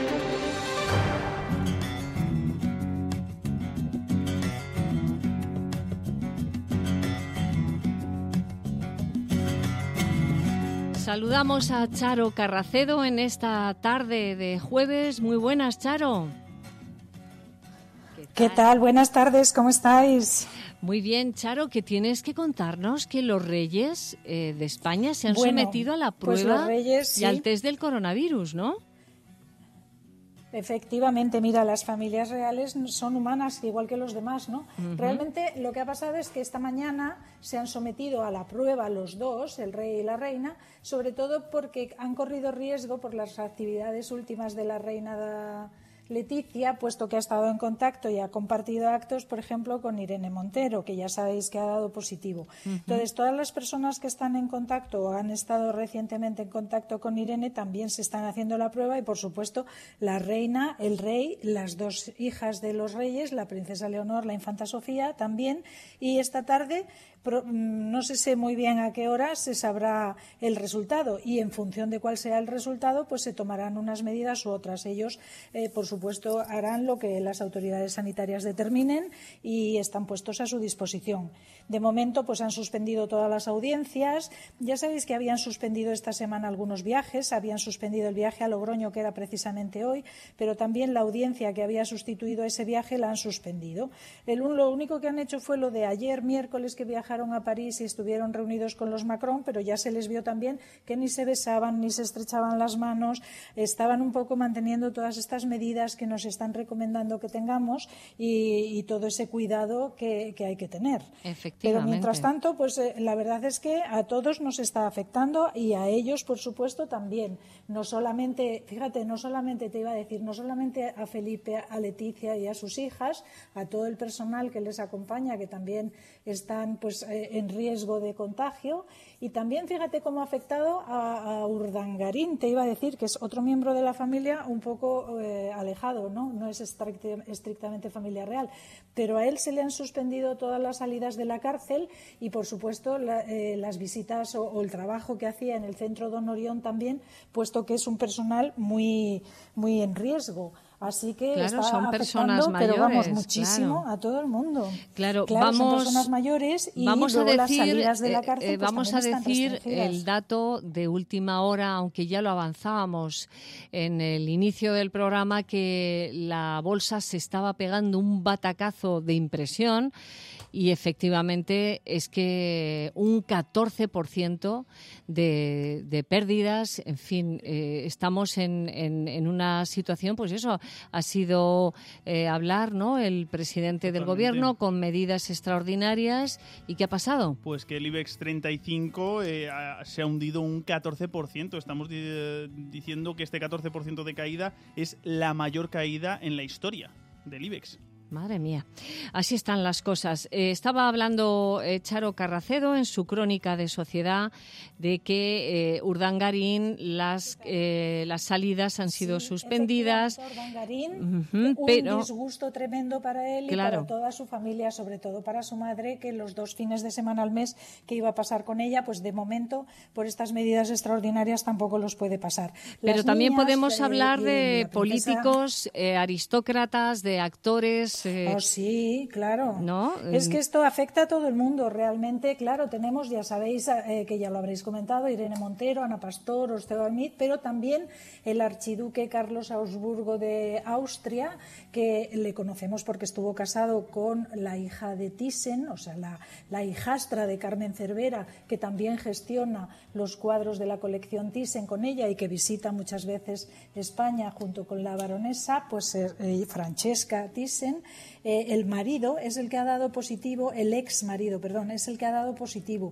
Saludamos a Charo Carracedo en esta tarde de jueves. Muy buenas, Charo.
¿Qué tal? Buenas tardes, ¿cómo estáis?
Muy bien, Charo, que tienes que contarnos que los reyes de España se han sometido a la prueba y al test del coronavirus, ¿no?
Efectivamente, mira, las familias reales son humanas igual que los demás, ¿no? Realmente lo que ha pasado es que esta mañana se han sometido a la prueba los dos, el rey y la reina, sobre todo porque han corrido riesgo por las actividades últimas de la reina Leticia, puesto que ha estado en contacto y ha compartido actos, por ejemplo, con Irene Montero, que ya sabéis que ha dado positivo. Entonces, todas las personas que están en contacto o han estado recientemente en contacto con Irene también se están haciendo la prueba y, por supuesto, la reina, el rey, las dos hijas de los reyes, la princesa Leonor, la infanta Sofía también, y esta tarde no sé muy bien a qué hora se sabrá el resultado y en función de cuál sea el resultado pues se tomarán unas medidas u otras. Ellos por supuesto harán lo que las autoridades sanitarias determinen y están puestos a su disposición. De momento pues han suspendido todas las audiencias. Ya sabéis que habían suspendido esta semana algunos viajes, habían suspendido el viaje a Logroño, que era precisamente hoy, pero también la audiencia que había sustituido ese viaje la han suspendido. Lo único que han hecho fue lo de ayer miércoles, que viajaron a París y estuvieron reunidos con los Macron, pero ya se les vio también que ni se besaban ni se estrechaban las manos, estaban un poco manteniendo todas estas medidas que nos están recomendando que tengamos y todo ese cuidado que hay que tener. Pero mientras tanto, pues la verdad es que a todos nos está afectando y a ellos, por supuesto, también. No solamente, fíjate, no solamente te iba a decir, no solamente a Felipe, a Leticia y a sus hijas, a todo el personal que les acompaña, que también están pues en riesgo de contagio, y también fíjate cómo ha afectado a Urdangarín, te iba a decir, que es otro miembro de la familia un poco alejado, no es estrictamente familia real, pero a él se le han suspendido todas las salidas de la cárcel y por supuesto las visitas o el trabajo que hacía en el centro Don Orión también, puesto que es un personal muy, muy en riesgo. Así que
claro,
está
son personas
mayores, pero vamos, muchísimo
claro.
A todo el mundo.
Claro,
son personas mayores y
vamos
luego
a decir,
las salidas de la cárcel pues
vamos a decir
restringidas.
El dato de última hora, aunque ya lo avanzábamos en el inicio del programa, que la bolsa se estaba pegando un batacazo de impresión. Y efectivamente es que un 14% de pérdidas, en fin, estamos en una situación, pues eso, ha sido hablar, ¿no?, el presidente del gobierno con medidas extraordinarias. ¿Y qué ha pasado?
Pues que el IBEX 35 se ha hundido un 14%. Estamos diciendo que este 14% de caída es la mayor caída en la historia del IBEX.
Madre mía, así están las cosas. Estaba hablando Charo Carracedo en su crónica de Sociedad de que Urdangarín las salidas han sido suspendidas.
Urdangarín,
pero
un disgusto tremendo para él y para toda su familia, sobre todo para su madre, que los 2 fines de semana al mes que iba a pasar con ella, pues de momento por estas medidas extraordinarias tampoco los puede pasar.
Pero también podemos hablar de
princesa...
políticos, aristócratas, de actores.
Sí, claro.
¿No?
Es que esto afecta a todo el mundo, realmente. Claro, tenemos, ya sabéis, que ya lo habréis comentado, Irene Montero, Ana Pastor, Ortega Almid, pero también el archiduque Carlos Augsburgo de Austria, que le conocemos porque estuvo casado con la hija de Thyssen, o sea, la hijastra de Carmen Cervera, que también gestiona los cuadros de la colección Thyssen con ella y que visita muchas veces España junto con la baronesa, pues Francesca Thyssen. El marido es el que ha dado positivo, el ex marido, perdón, es el que ha dado positivo.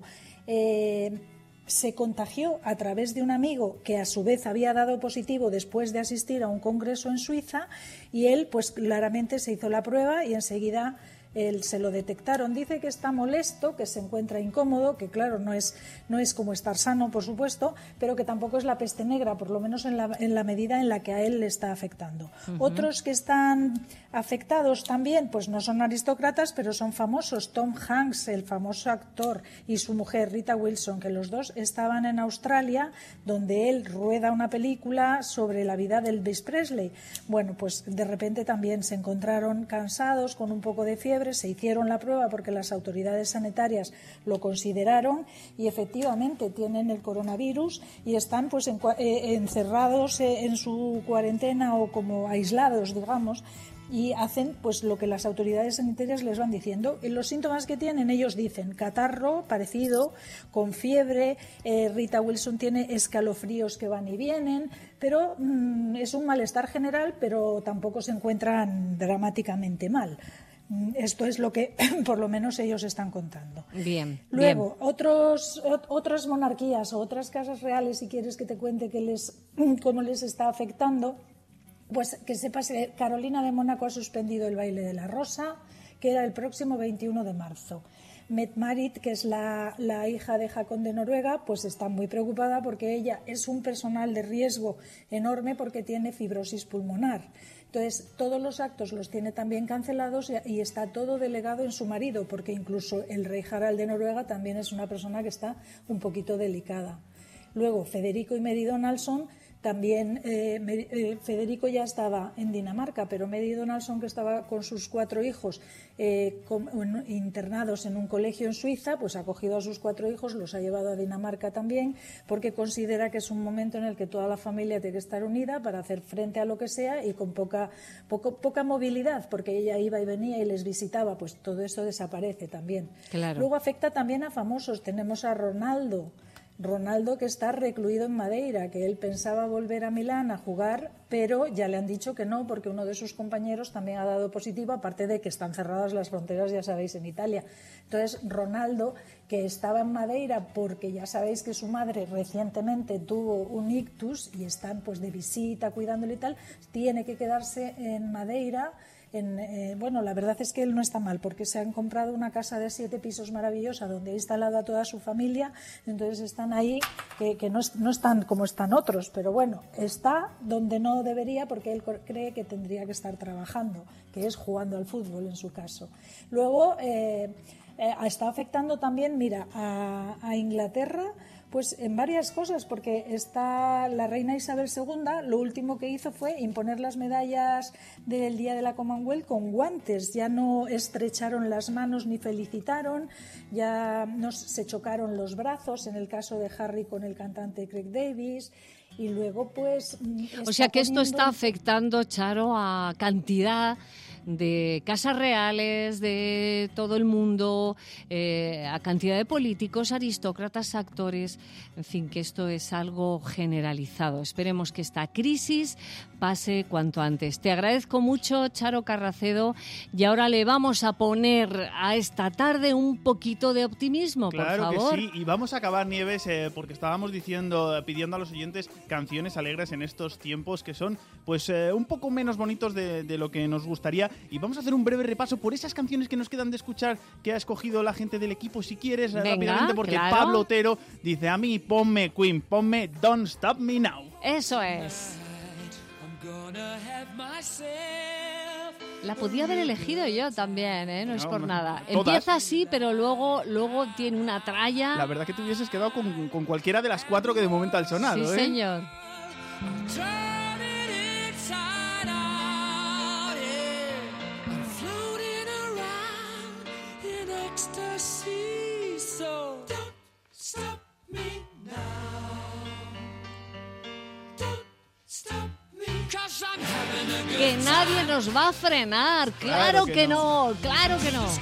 Se contagió a través de un amigo que a su vez había dado positivo después de asistir a un congreso en Suiza y él pues claramente se hizo la prueba y enseguida él se lo detectaron. Dice que está molesto, que se encuentra incómodo, que claro, no es como estar sano, por supuesto, pero que tampoco es la peste negra, por lo menos en la medida en la que a él le está afectando. Otros que están afectados también, pues no son aristócratas, pero son famosos. Tom Hanks, el famoso actor, y su mujer Rita Wilson, que los dos estaban en Australia, donde él rueda una película sobre la vida de Elvis Presley. Bueno, pues de repente también se encontraron cansados, con un poco de fiebre, se hicieron la prueba porque las autoridades sanitarias lo consideraron y efectivamente tienen el coronavirus y están pues encerrados en su cuarentena o como aislados, digamos, y hacen pues lo que las autoridades sanitarias les van diciendo. Y los síntomas que tienen, ellos dicen catarro parecido, con fiebre, Rita Wilson tiene escalofríos que van y vienen, pero es un malestar general, pero tampoco se encuentran dramáticamente mal. Esto es lo que por lo menos ellos están contando.
Bien.
Luego, otras monarquías o otras casas reales, si quieres que te cuente cómo les está afectando, pues que sepas que Carolina de Mónaco ha suspendido el baile de la Rosa, que era el próximo 21 de marzo. Mette-Marit, que es la hija de Haakon de Noruega, pues está muy preocupada porque ella es un personal de riesgo enorme porque tiene fibrosis pulmonar. Entonces, todos los actos los tiene también cancelados y está todo delegado en su marido, porque incluso el rey Harald de Noruega también es una persona que está un poquito delicada. Luego, Federico y Mary Donaldson, también Federico ya estaba en Dinamarca, pero Mary Donaldson, que estaba con sus 4 hijos internados en un colegio en Suiza, pues ha cogido a sus 4 hijos, los ha llevado a Dinamarca también, porque considera que es un momento en el que toda la familia tiene que estar unida para hacer frente a lo que sea y con poca movilidad, porque ella iba y venía y les visitaba, pues todo eso desaparece también.
Claro.
Luego afecta también a famosos. Tenemos a Ronaldo, que está recluido en Madeira, que él pensaba volver a Milán a jugar, pero ya le han dicho que no, porque uno de sus compañeros también ha dado positivo, aparte de que están cerradas las fronteras, ya sabéis, en Italia. Entonces, Ronaldo, que estaba en Madeira porque ya sabéis que su madre recientemente tuvo un ictus y están pues de visita, cuidándole y tal, tiene que quedarse en Madeira. Bueno, la verdad es que él no está mal porque se han comprado una casa de 7 pisos maravillosa donde ha instalado a toda su familia, entonces están ahí que no están como están otros, pero bueno, está donde no debería porque él cree que tendría que estar trabajando, que es jugando al fútbol en su caso. Luego está afectando también, mira, a Inglaterra, pues en varias cosas, porque está la reina Isabel II, lo último que hizo fue imponer las medallas del Día de la Commonwealth con guantes, ya no estrecharon las manos ni felicitaron, ya no se chocaron los brazos, en el caso de Harry con el cantante Craig Davis. Y luego pues...
O sea que esto está afectando, Charo, a cantidad de casas reales de todo el mundo, a cantidad de políticos, aristócratas, actores, en fin, que esto es algo generalizado. Esperemos que esta crisis pase cuanto antes. Te agradezco mucho, Charo Carracedo, y ahora le vamos a poner a esta tarde un poquito de optimismo,
claro,
por favor.
Que sí, y vamos a acabar, Nieves, porque estábamos pidiendo a los oyentes canciones alegres en estos tiempos que son pues un poco menos bonitos de lo que nos gustaría. Y vamos a hacer un breve repaso por esas canciones que nos quedan de escuchar que ha escogido la gente del equipo, si quieres. Venga, rápidamente, porque claro. Pablo Otero dice: a mí ponme Queen, ponme Don't Stop Me Now.
Eso es. La podía haber elegido yo también, ¿eh? No es por nada. Todas. Empieza así, pero luego tiene una tralla.
La verdad que te hubieses quedado con cualquiera de las 4 que de momento han sonado,
sí, señor. Que nadie nos va a frenar, claro que no, claro que no.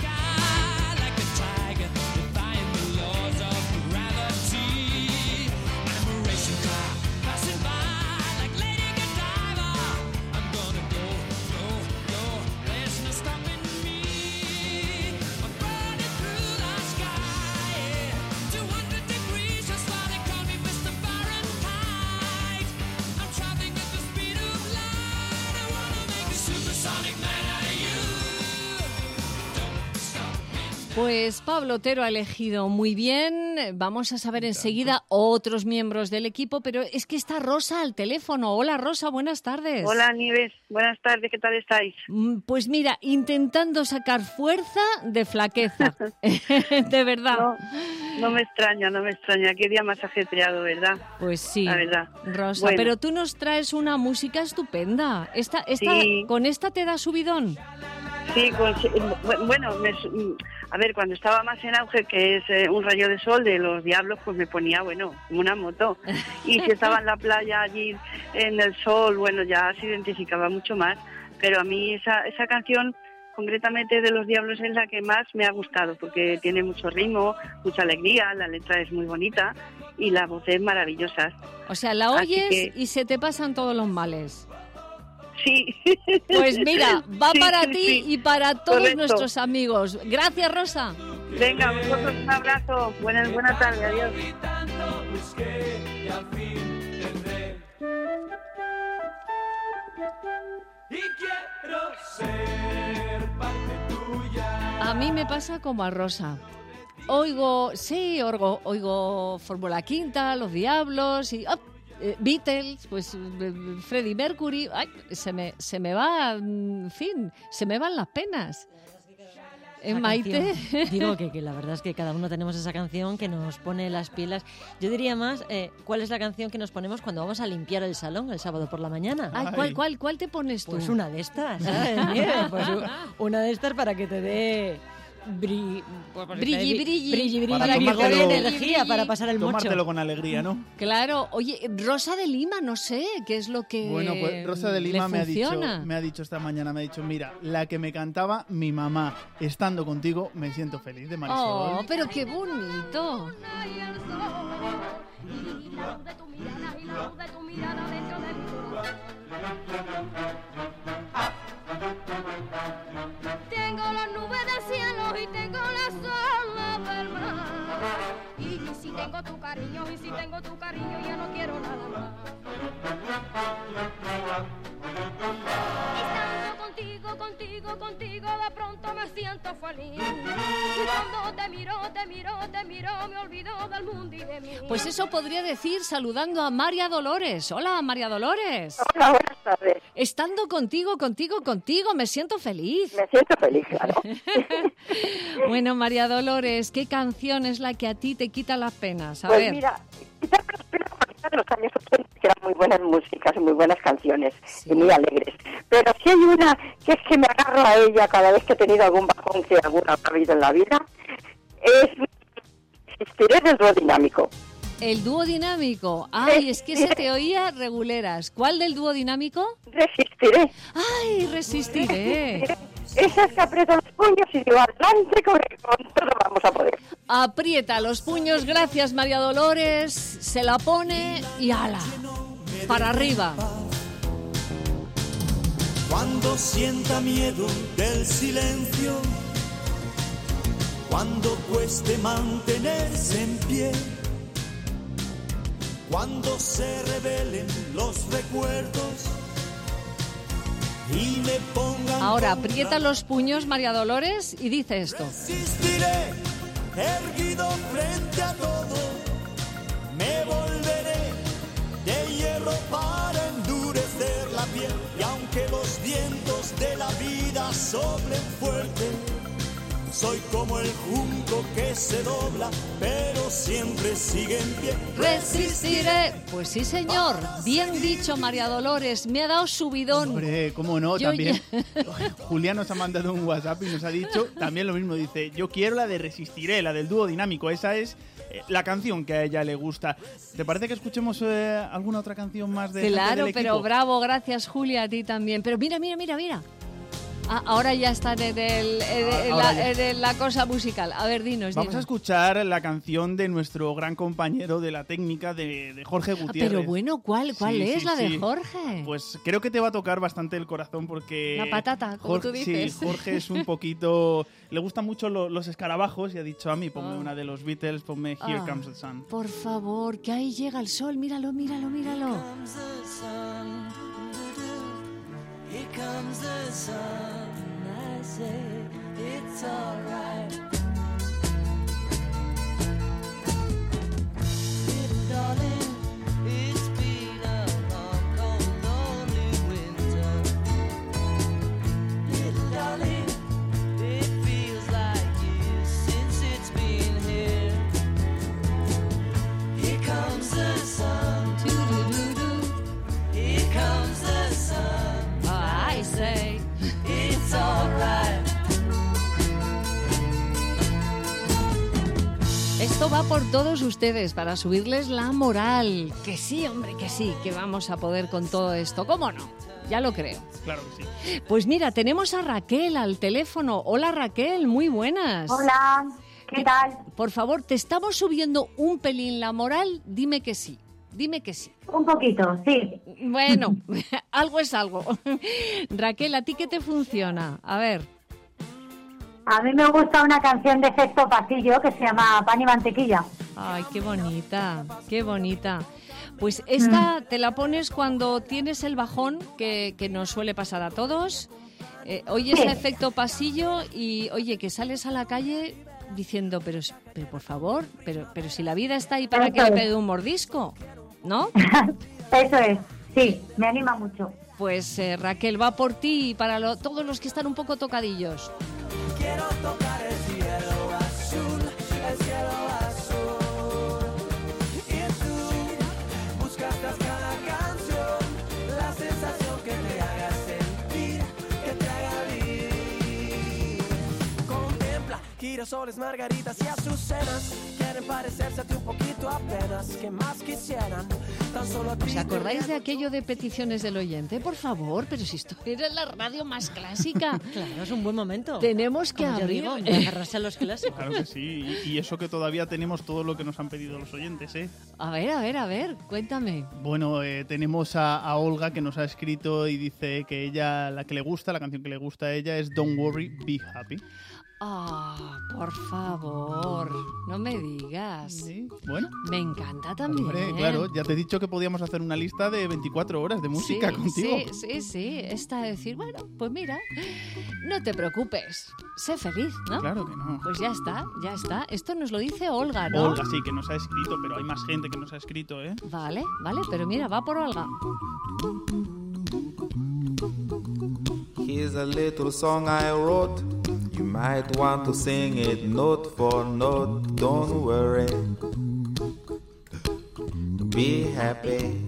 Pues Pablo Otero ha elegido muy bien. Vamos a saber enseguida otros miembros del equipo, pero es que está Rosa al teléfono. Hola Rosa, buenas tardes.
Hola Nieves, buenas tardes, ¿qué tal estáis?
Pues mira, intentando sacar fuerza de flaqueza, de verdad.
No me extraña, qué día más ajetreado, ¿verdad?
Pues sí,
la verdad.
Rosa,
bueno.
Pero tú nos traes una música estupenda.
Sí.
¿Con esta te da subidón?
Sí, bueno, a ver, cuando estaba más en auge, que es Un rayo de sol de Los Diablos, pues me ponía, bueno, como una moto. Y si estaba en la playa allí en el sol, bueno, ya se identificaba mucho más. Pero a mí esa canción, concretamente de Los Diablos, es la que más me ha gustado, porque tiene mucho ritmo, mucha alegría, la letra es muy bonita y la voz es maravillosa.
O sea, la oyes y se te pasan todos los males.
Sí.
Pues mira, va para ti y para todos
Correcto.
nuestros amigos. Gracias, Rosa.
Venga, vosotros un abrazo. Buena tarde, adiós.
A mí me pasa como a Rosa. Oigo Fórmula Quinta, Los Diablos y Beatles, pues Freddie Mercury. Ay, se me va, en fin, se me van las penas. Maite.
Digo que la verdad es que cada uno tenemos esa canción que nos pone las pilas. Yo diría más, ¿cuál es la canción que nos ponemos cuando vamos a limpiar el salón el sábado por la mañana?
Ay, ¿cuál te pones tú?
Pues una de estas, ¿sabes? Nieve? Pues una de estas para que te dé brilli, para que te dé energía para pasar el mocho.
Tomártelo con alegría, ¿no?
Claro. Oye, Rosa de Lima, no sé qué es lo que
Bueno, pues Rosa de Lima me
funciona.
ha dicho esta mañana, mira, la que me cantaba mi mamá, estando contigo, me siento feliz, de Marisol.
Oh, pero qué bonito.
Tengo las nubes del cielo y tengo las olas del mar. Y si tengo tu cariño, ya no quiero nada más. Estando contigo, de pronto me siento feliz. Y cuando te miro, me olvido del mundo y de mí.
Pues eso podría decir saludando a María Dolores. Hola, María Dolores.
Hola, buenas tardes.
Estando contigo, me siento feliz.
Me siento feliz, claro.
Bueno, María Dolores, ¿qué canción es la que a ti te quita las penas? A
pues
ver.
Mira, quitarme las penas de los años 80, que eran muy buenas músicas, muy buenas canciones y muy alegres. Pero si hay una que es que me agarro a ella cada vez que he tenido algún bajón que alguna ha habido en la vida, es Resistiré del Dúo Dinámico.
El dúo dinámico. Ay, es que se te oía reguleras. ¿Cuál del dúo dinámico?
Resistiré.
Ay, resistiré.
Esas que aprieto los puños y digo, adelante, con todo vamos a poder.
Aprieta los puños, gracias María Dolores, se la pone y ala, para arriba.
Cuando sienta miedo del silencio, cuando cueste mantenerse en pie, cuando se revelen los recuerdos y me pongan...
Ahora aprieta los puños María Dolores y dice esto.
Resistiré, erguido frente a todo, me volveré de hierro para endurecer la piel. Y aunque los vientos de la vida soplen fuerte, soy como el junco que se dobla, pero siempre sigue en pie.
Resistiré. Pues sí, señor. Bien dicho, María Dolores. Me ha dado subidón.
Hombre, cómo no, también. Julián nos ha mandado un WhatsApp y nos ha dicho también lo mismo. Dice, yo quiero la de Resistiré, la del dúo dinámico. Esa es la canción que a ella le gusta. ¿Te parece que escuchemos alguna otra canción más de
Claro,
del
pero
equipo?
bravo, gracias Julia, a ti también. Pero mira. Ahora ya está en la cosa musical. A ver, dinos.
Vamos a escuchar la canción de nuestro gran compañero de la técnica, de Jorge Gutiérrez.
Pero bueno, ¿cuál es
Sí,
la de
sí.
Jorge?
Pues creo que te va a tocar bastante el corazón porque...
La patata, como tú dices.
Sí, Jorge es un poquito... Le gustan mucho los escarabajos y ha dicho a mí, ponme una de los Beatles, ponme Here Comes the Sun.
Por favor, que ahí llega el sol. Míralo.
Here comes the sun, I say it's alright.
va por todos ustedes para subirles la moral. Que sí, hombre, que sí, que vamos a poder con todo esto. ¿Cómo no? Ya lo creo.
Claro que sí.
Pues mira, tenemos a Raquel al teléfono. Hola Raquel, muy buenas.
Hola, ¿qué tal?
Por favor, ¿te estamos subiendo un pelín la moral? Dime que sí. Dime que sí.
Un poquito, sí.
Bueno, algo es algo. Raquel, ¿a ti qué te funciona? A ver.
A mí me gusta una canción de Efecto Pasillo que se llama Pan y Mantequilla.
Ay, qué bonita, qué bonita. Pues esta te la pones cuando tienes el bajón, que nos suele pasar a todos. Oyes
Sí.
Efecto Pasillo y, oye, que sales a la calle diciendo, pero por favor, pero si la vida está ahí para
Eso
que le
es.
pegue un mordisco, ¿no?
Eso es, sí, me anima mucho.
Pues Raquel, va por ti y para todos los que están un poco tocadillos.
Quiero tocar el cielo azul, el cielo azul. Y tú buscas tras cada canción la sensación que te haga sentir, que te haga vivir. Contempla girasoles, margaritas y azucenas. Quieren parecerse a ti un poquito apenas. Que más quisieran, tan solo a ti.
¿Os acordáis de aquello de peticiones del oyente? Por favor, pero si esto era la radio más clásica.
Claro, es un buen momento.
Tenemos que
Como yo
abrir.
digo, de agarrarse a los clásicos.
Claro que sí. Y eso que todavía tenemos todo lo que nos han pedido los oyentes, ¿eh?
A ver, cuéntame.
Bueno, tenemos a Olga que nos ha escrito y dice que ella, la canción que le gusta a ella es Don't Worry, Be Happy.
Ah, por favor, no me digas.
Sí, bueno.
Me encanta también.
Hombre, claro, ya te he dicho que podíamos hacer una lista de 24 horas de música
Sí,
contigo.
Sí. Esta de decir, bueno, pues mira, no te preocupes, sé feliz, ¿no?
Claro que no.
Pues ya está. Esto nos lo dice Olga, ¿no?
Olga sí que nos ha escrito, pero hay más gente que nos ha escrito, ¿eh?
Vale, pero mira, va por Olga.
Here's a little song I wrote. You might want to sing it note for note. Don't worry. Be happy.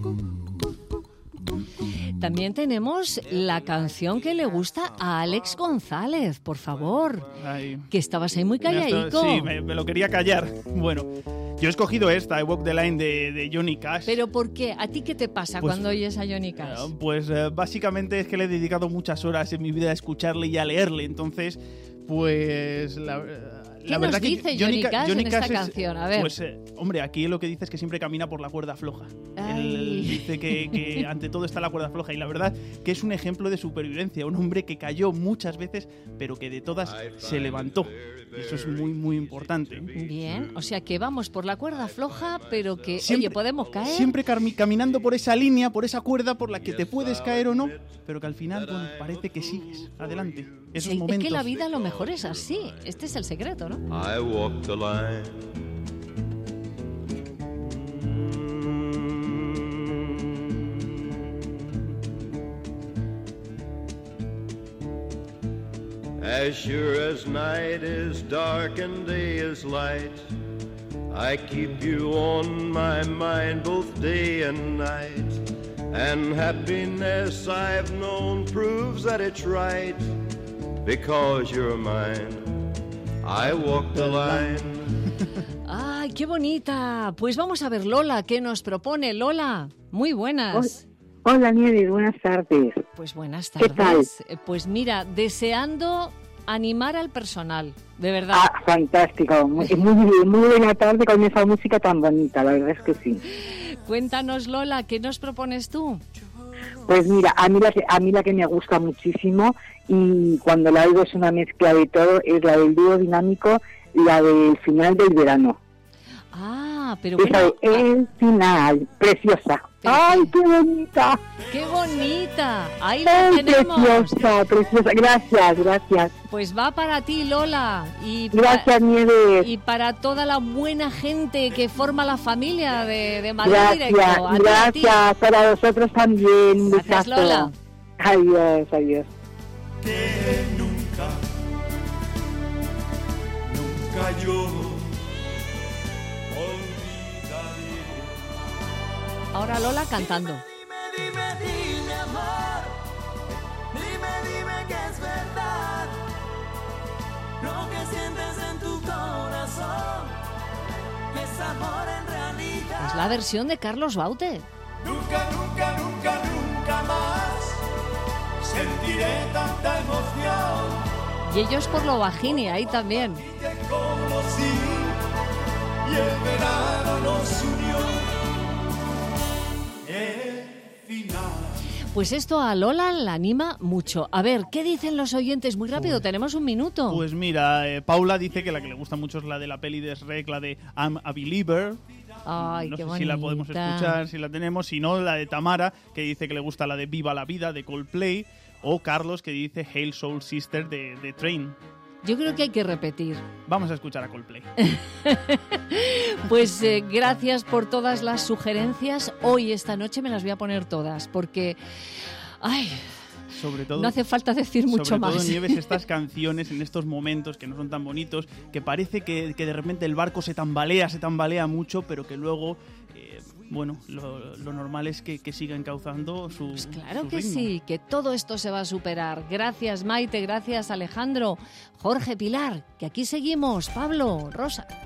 También tenemos la canción que le gusta a Alex González, por favor.
Ay.
Que estabas ahí muy calladico.
Sí, me lo quería callar. Bueno, yo he escogido esta, I Walk the Line de Johnny Cash.
¿Pero por qué? ¿A ti qué te pasa
Pues,
cuando oyes a Johnny Cash?
Pues básicamente es que le he dedicado muchas horas en mi vida a escucharle y a leerle. Entonces, pues la
¿Qué
verdad
nos
que
dice Johnny Cash en esta
es,
canción? A ver.
Pues, hombre, aquí lo que dice es que siempre camina por la cuerda floja. Él dice que ante todo está la cuerda floja. Y la verdad que es un ejemplo de supervivencia. Un hombre que cayó muchas veces, pero que de todas se levantó. Eso es muy, muy importante.
Bien, o sea que vamos por la cuerda floja, pero que, oye, podemos caer.
Siempre caminando por esa línea, por esa cuerda por la que te puedes caer o no, pero que al final, bueno, parece que sigues adelante. Esos
Sí,
momentos.
es que la vida a lo mejor es así. Este es el secreto, ¿no?
I walk the line.
As sure as night is dark and day is light, I keep you on my mind both day and night. And happiness I've known proves that it's right, because you're mine. I walk the line.
¡Ay, qué bonita! Pues vamos a ver Lola, ¿qué nos propone Lola? Muy buenas.
Hola Nieves, buenas tardes.
Pues buenas
¿Qué
tardes.
tal?
Pues mira, deseando animar al personal, de verdad.
Ah, fantástico. Muy buena tarde con esa música tan bonita, la verdad es que sí.
Cuéntanos Lola, ¿qué nos propones tú?
Pues mira, a mí la que me gusta muchísimo y cuando la oigo es una mezcla de todo, es la del dúo dinámico, la del final del verano.
Ah, pero
Esa
bueno.
de el final, preciosa. ¡Ay, qué bonita!
¡Qué bonita! Ahí la
¡Ay,
tenemos.
preciosa! Gracias.
Pues va para ti, Lola. Y
Gracias, Nieves.
Y para toda la buena gente que forma la familia de Madrid Directo.
Gracias. Para vosotros también. Un
Gracias,
besazo.
Lola.
Adiós.
Que nunca yo olvidaré.
Ahora Lola cantando.
Dime, amor, dime que es verdad lo que sientes en tu corazón, que es amor en realidad.
Es la versión de Carlos Baute.
Nunca, nunca, nunca, nunca más sentiré tanta emoción.
Y ellos por lo Bajini, ahí también.
Te conocí y el verano nos unió. El final.
Pues esto a Lola la anima mucho. A ver, ¿qué dicen los oyentes? Muy rápido, tenemos un minuto.
Pues mira, Paula dice que la que le gusta mucho es la de la peli de Shrek, la de I'm a Believer.
Ay,
no
qué
sé
bonita.
si la podemos escuchar, si la tenemos. Si no, la de Tamara, que dice que le gusta la de Viva la Vida, de Coldplay. O Carlos, que dice Hail Soul Sister, de Train.
Yo creo que hay que repetir.
Vamos a escuchar a Coldplay.
Pues gracias por todas las sugerencias. Hoy, esta noche, me las voy a poner todas, porque... Ay,
sobre todo,
no hace falta decir mucho más.
Sobre todo, Nieves, estas canciones en estos momentos que no son tan bonitos, que parece que de repente el barco se tambalea mucho, pero que luego... bueno, lo normal es que siga encauzando su
pues claro
su
que
ritmo.
sí, que todo esto se va a superar. Gracias, Maite, gracias, Alejandro, Jorge, Pilar, que aquí seguimos, Pablo, Rosa.